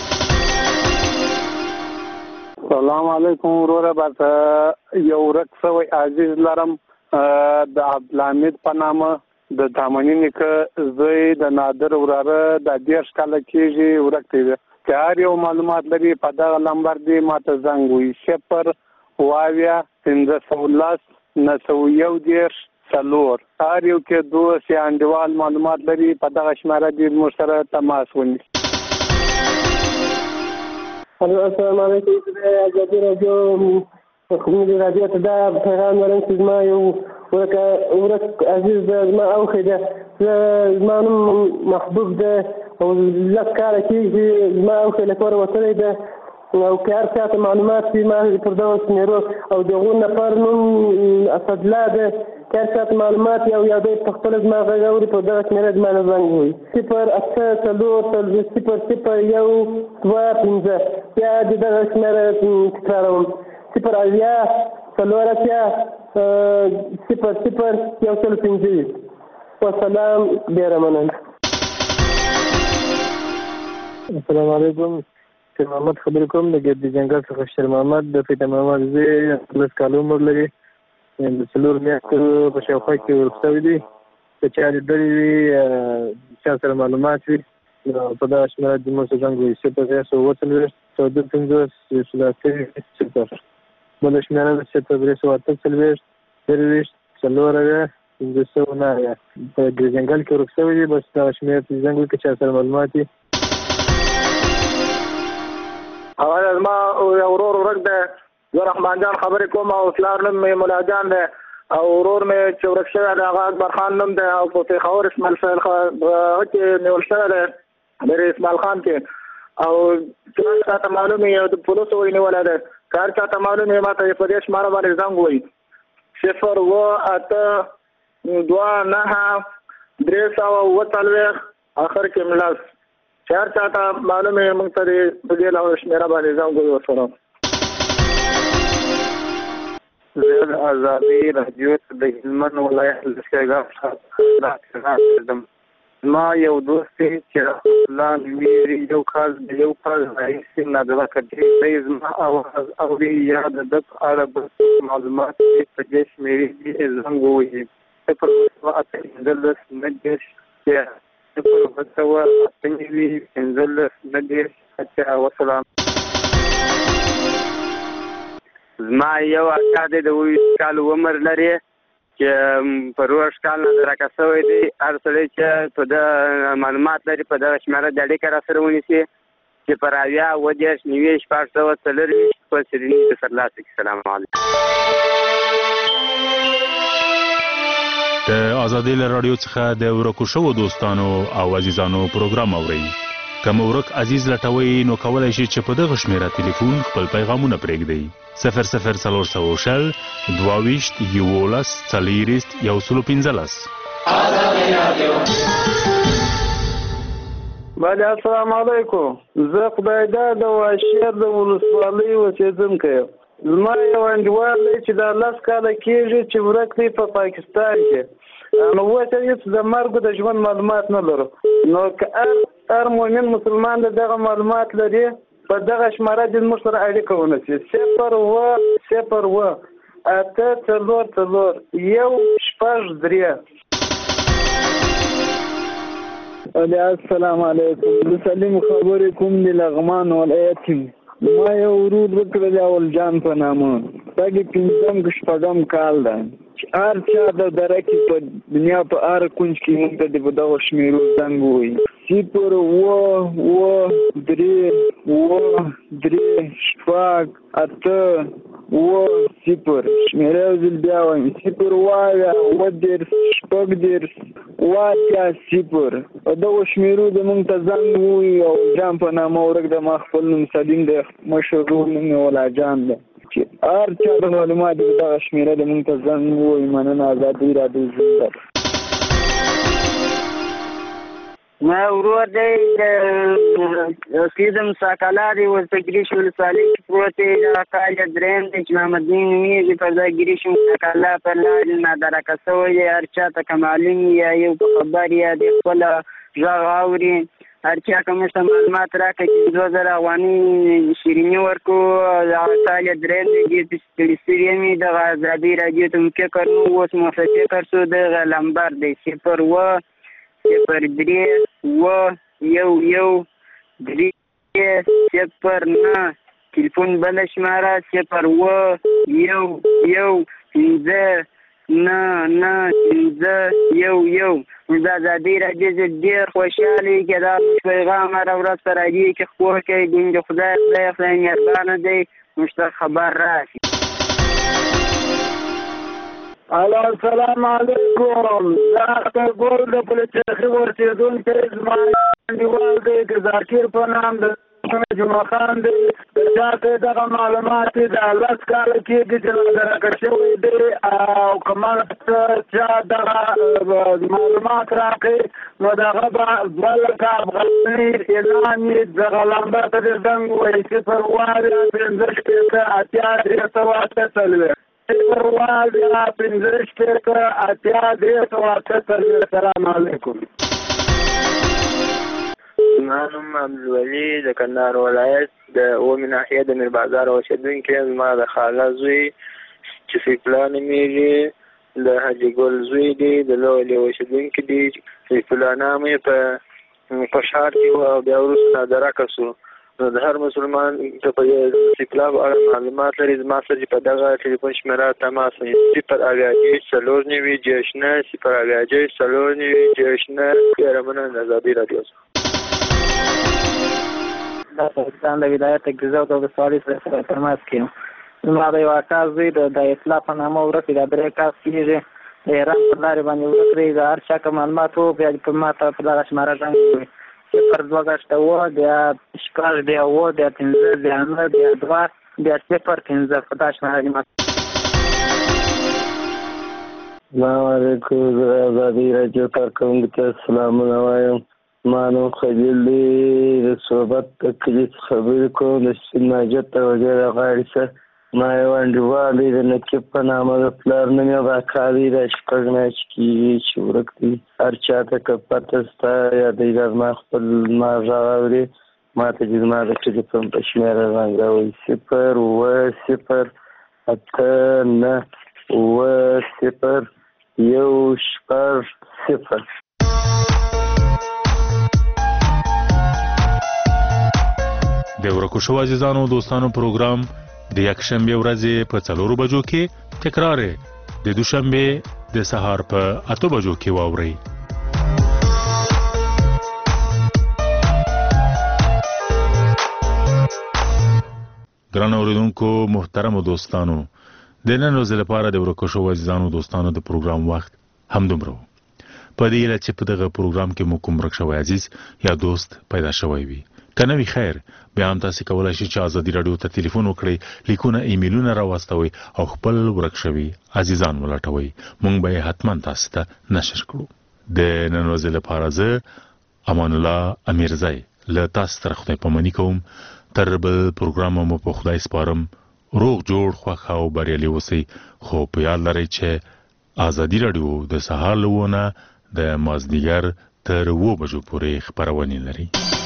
سلام علیکم وروره. بس یو ورک شوی عزیز لرم د عبدالحمید په نامه د دامني نیکه زوی د نادر وراره د دېرش کاله کېږي ورک دی. که هر یو معلومات لري په دغه نمبر دی ما ته زنګ ووهي صفر اووه اویا پنځه سوه لس نهه سوه یو دېرش څلور. هر یو کې دوست یا انډیوال معلومات لري په دغه شمېره دی موږ سره تماس ونیسي. السلام علیکم. د ازادي راډیو قومي راډیو ته دا پیغام لرم چې زما یو ورک ورک عزیز ده زما اوښی ده. زما نوم محبوب ده او لس کاله کېږي زما اوښی له کوره وتلی ده او که هر چا ته معلومات وي ما پر دغه شمېرو او د هغو نفر نوم اسدالله ده که هر چا ته معلومات وي او یا دی په خپله زما غږ اوري په دغه شمېره زما نه زنګ ووهي صفر اته څلور څلوېښت صفر صفر یو دوه پنځه. بیا د دغه شمېره تکراروم صفر اویا څلور اتیا صفر صفر یو سل پنځه ویشت. وسلام. ډېره مننه. السلام علیکم. شیر محمد خبرې کوم د ګردي جنګل څخه. شیر محمد د فیض محمد زوی لس کاله عمر لري. د څلور میاشتو په شاوخوا کې ورک شوی دی. که چا لیدلي وي چا سره معلومات وي په دغه شمېره دې موږ ته زنګ ووهي صفر درې سوه اووه څلوېښت څلور پنځوس یو سل اته صفر. بله شمېره ده صفر درې سوه اته څلوېښت درویشت څلور اویا پنځه سوه نهه اویا. په ګردي جنګل کې ورک شوی دی. بس دغه شمېرې ته زنګ ووهي که چا سره معلومات وي. اول زما یو ورور ورک دی. زه رحمان جان خبرې کوم او پلار نوم مې ملا جان دی او ورور مې چې ورک شوی دی هغه اکبر خان نوم دی او په پېښور اسماعیل فیل هغه کې نیول شوی دی لرې اسماعیل خان کې او چې چا ته معلوم وي د پولیسو ونیولی دی. که هر چا ته معلوم وي ما ته په دې شماره باندې زنګ ووهي صفر اووه اته دوه نهه درې سوه اووه څلوېښت اخر کې لس. چې هر چا ته معلوم وي موږ ته په دې شمېره باندې زنګ ووهي. وسلام. زه د ازادي راډیو د هلمند ولایت لښکرګاه څخه یم. زما یو دوست دی چې الله نومیږي یو کال د یو کال راهیسې نظرکه دی. دی زما اواز اوري یا د ده په اړه بل معلومات یې په دې شمېرې کې زنګ ووهي صفر اووه اته پنځلس نهه دېرش اتیا صفر اووه سوه اته نوي پنځلس نهه دېرش اتیا. وسلام. زما یو اکا دی د اوویشت کالو عمر لري چې پروش کال نه درکه شوی دی. هر سړی چې په د معلومات لري په دغه شمېره د اړیکه راسره ونیسي چې پر اویا اووه دېرش نوي شپږ سوه څلرویشت په سریني د سرلاسه کې. سلام علیکم. د ازادۍ له راډیو څخه د ورکو شوو دوستانو او عزیزانو پروګرام اورئ. که مو ورک عزیز لټوئ نو کولی شئ چې په دغه شمېره تلیفون خپل پیغامونه پرېږدئ. صفر صفر څلور سوه شل دوه ویشت یولس څلېرویشت یو سلو پنځلس. بله السلام علیکم. زه خدایداد د واشیر د ولسوالۍ اوسېدونکی یم. زما یو انډیوال دی چې دا لس کاله کېږي چې ورک دی په پاکستان کې. نو اوس هېڅ د مرګ د ژوند معلومات نه لرو. نو که هر هر مؤمن مسلمان د دغه معلومات لري په دغه شماره دې موږ سره اړیکه ونیسي. صفر اووه صفر اووه اته څلور څلور یو شپږ درې. السلام علیکم. زه سلیم خبرې کوم د لغمان ولایت یم. ما یو ورور وکړه د اول جان په نامه. دا کې پنځم که شپږم کال ده چې هر چا د دره کې په دنیا په هر کونج کې موږ ته د په دغه شمېرو زنګ ووایي. صفر اووه اووه درې اووه درې شپږ اته اووه صفر. شمېره یو ځل بیا وایم. صفر اووه اویا اووه دېرش شپږ دېرش اووه اتیا صفر. په دغو شمېرو د موږ ته زنګ ووایي. او جان په نامه ورک د ما خپل نوم سلیم دی. مشر ورور نوم یې ولا جان دی. چې هر چا د معلومات د دغه شمېره د موږ ته زنګ ووایي. مننه. ازادۍ راډیو زنده. ما ورور دی د سیدم ساکالا دی ورته ګریش ولسوالۍ کې پروت دی. دغه کال یې درېیم دی چې محمد دین نومېږي. پر ځای ګریشم ساکالا پر لارې نادرکه شوی دی. هر چا ته که معلوم یا یو په خبر یا د خپله غږ اوري هر چا که موږ ته معلومات راکړي چې دوه زره افغانۍ شیریني ورکړو. دغه کال یې درېیم دی. ډېر پسې ستړي شوي یم. دغه ازادۍ راډیو ته مو فکر نه و. اوس مو فکر شو. دغه لمبر دی صفر اووه صفر درې اووه یو یو درې صفر نه. تلیفون بله شماره صفر اووه یو یو پنځه نه نه پنځه یو یو. موږ د ازادۍ راډیو زه ډېر خوشحاله یم چې دا موږ پیغام هره ورځ په راډیو کې خپور کوي. دین د خدای خدای خدای مهربانه دی موږ ته خبر راشي. الو السلام علیکم. زه اختر ګل د پلچرخي اوسېدونکی. زما انډیوال دی د ذاکر په نام د جمعه خان دی. د چا ته دغه معلومات د لس کاله کېږي چې نادرکه شوی دی. او که ما چا دغه معلومات راکړي نو د هغه به دوه لکه افغانۍ اعلان یې دغه لمبر ته د زنګ ووایي. صفر اووه اویا پنځه شپېته اتیا درې سوه اته څلوېښت. صفر اووه اویا پنځه شپېته اتیا درې سوه اته څلوېښت. السلام علیکم. زما نوم عبدالولي د کندهار ولایت د اومې ناحیې د میربازار اوسېدونکی یم. زما د خاله زوی چې سیف الله نومېږي د حاجي ګل زوی دی. د لویلې اوسېدونکی دی. سیف الله نام یې په په ښار کې و او بیا وروسته نادرکه شو. نو د هر مسلمان ته په سیف الله په اړه معلومات لري. زما سره چې په دغه ټلیفون شمېره تماس ونیسي. صفر اویا دېرش څلور نوي دېرش نه صفر اویا دېرش څلور نوي دېرش نه. ډېره مننه د ازادۍ راډیو څخه. دا پاکستان د ولایت ګرځاو د ولسوالۍ سره تماس کې یم. زما د یو اکا زوی د اصلاح په نامه ورک دی. دا درې کال کېږي د ایران په لارې باندې ورک دی. د هر چا که معلومات و بیا په ما ته په دغه شماره زنګ ووایي. صفر دوه ګشته اووه بیا شپږ بیا اووه بیا پنځه بیا نه بیا دوه بیا صفر پنځه. په دا شماره دې ما. السلام علیکم. زه ازادۍ راډیو کارکوونکو ته سلامونه وایم. ما نوم خلیل دی. د صحبت د کلي خبرې کوم د سپین ماجد ته وغیره غاړې سره. ما یو انډیوال دی د نقیب په نامه. د پلار نوم یې اکا دی. دا شپږ میاشتې کېږي چې ورک دی. هر چا ته که پته شته یا دی دا زما خپل ما غږ اوري ما ته چې زما د ټلیفون په شمېره زنګ راوړي. صفر اووه صفر اته نه اووه صفر یو شپږ صفر. د ورکو شو عزیزانو دوستانو پروګرام د یکشنبه ورځې په څلورو بجو کې تکرار د دوشنبه د سهار په اته بجو کې واورئ. ګران اوریدونکو محترم دوستانو، د نن ورځې لپاره د ورکو شو عزیزانو دوستانو د پروګرام وخت همدومره و. په دې هیله چې په دغه پروګرام کې مو کوم ورک شوی عزیز یا دوست پیدا شوی وي. که نه وي خیر، بیا هم تاسې کولی شئ چې ازادي راډیو ته تلیفون وکړئ، لیکونه ایمیلونه راواستوئ او خپل ورک شوي عزیزان ولټوئ. موږ به یې حتما تاسو ته نشر کړو. د نن ورځې لپاره زه امان الله امیرزی له تاسو سره خدای پاماني کوم. تر بل پروګرام مو په خدای سپارم. روغ جوړ خوښ او بریالي اوسئ. خو په یاد لرئ چې ازادي راډیو د سهار له اوه نه د مازدیګر تر اوه بجو پورې خپرونې لري.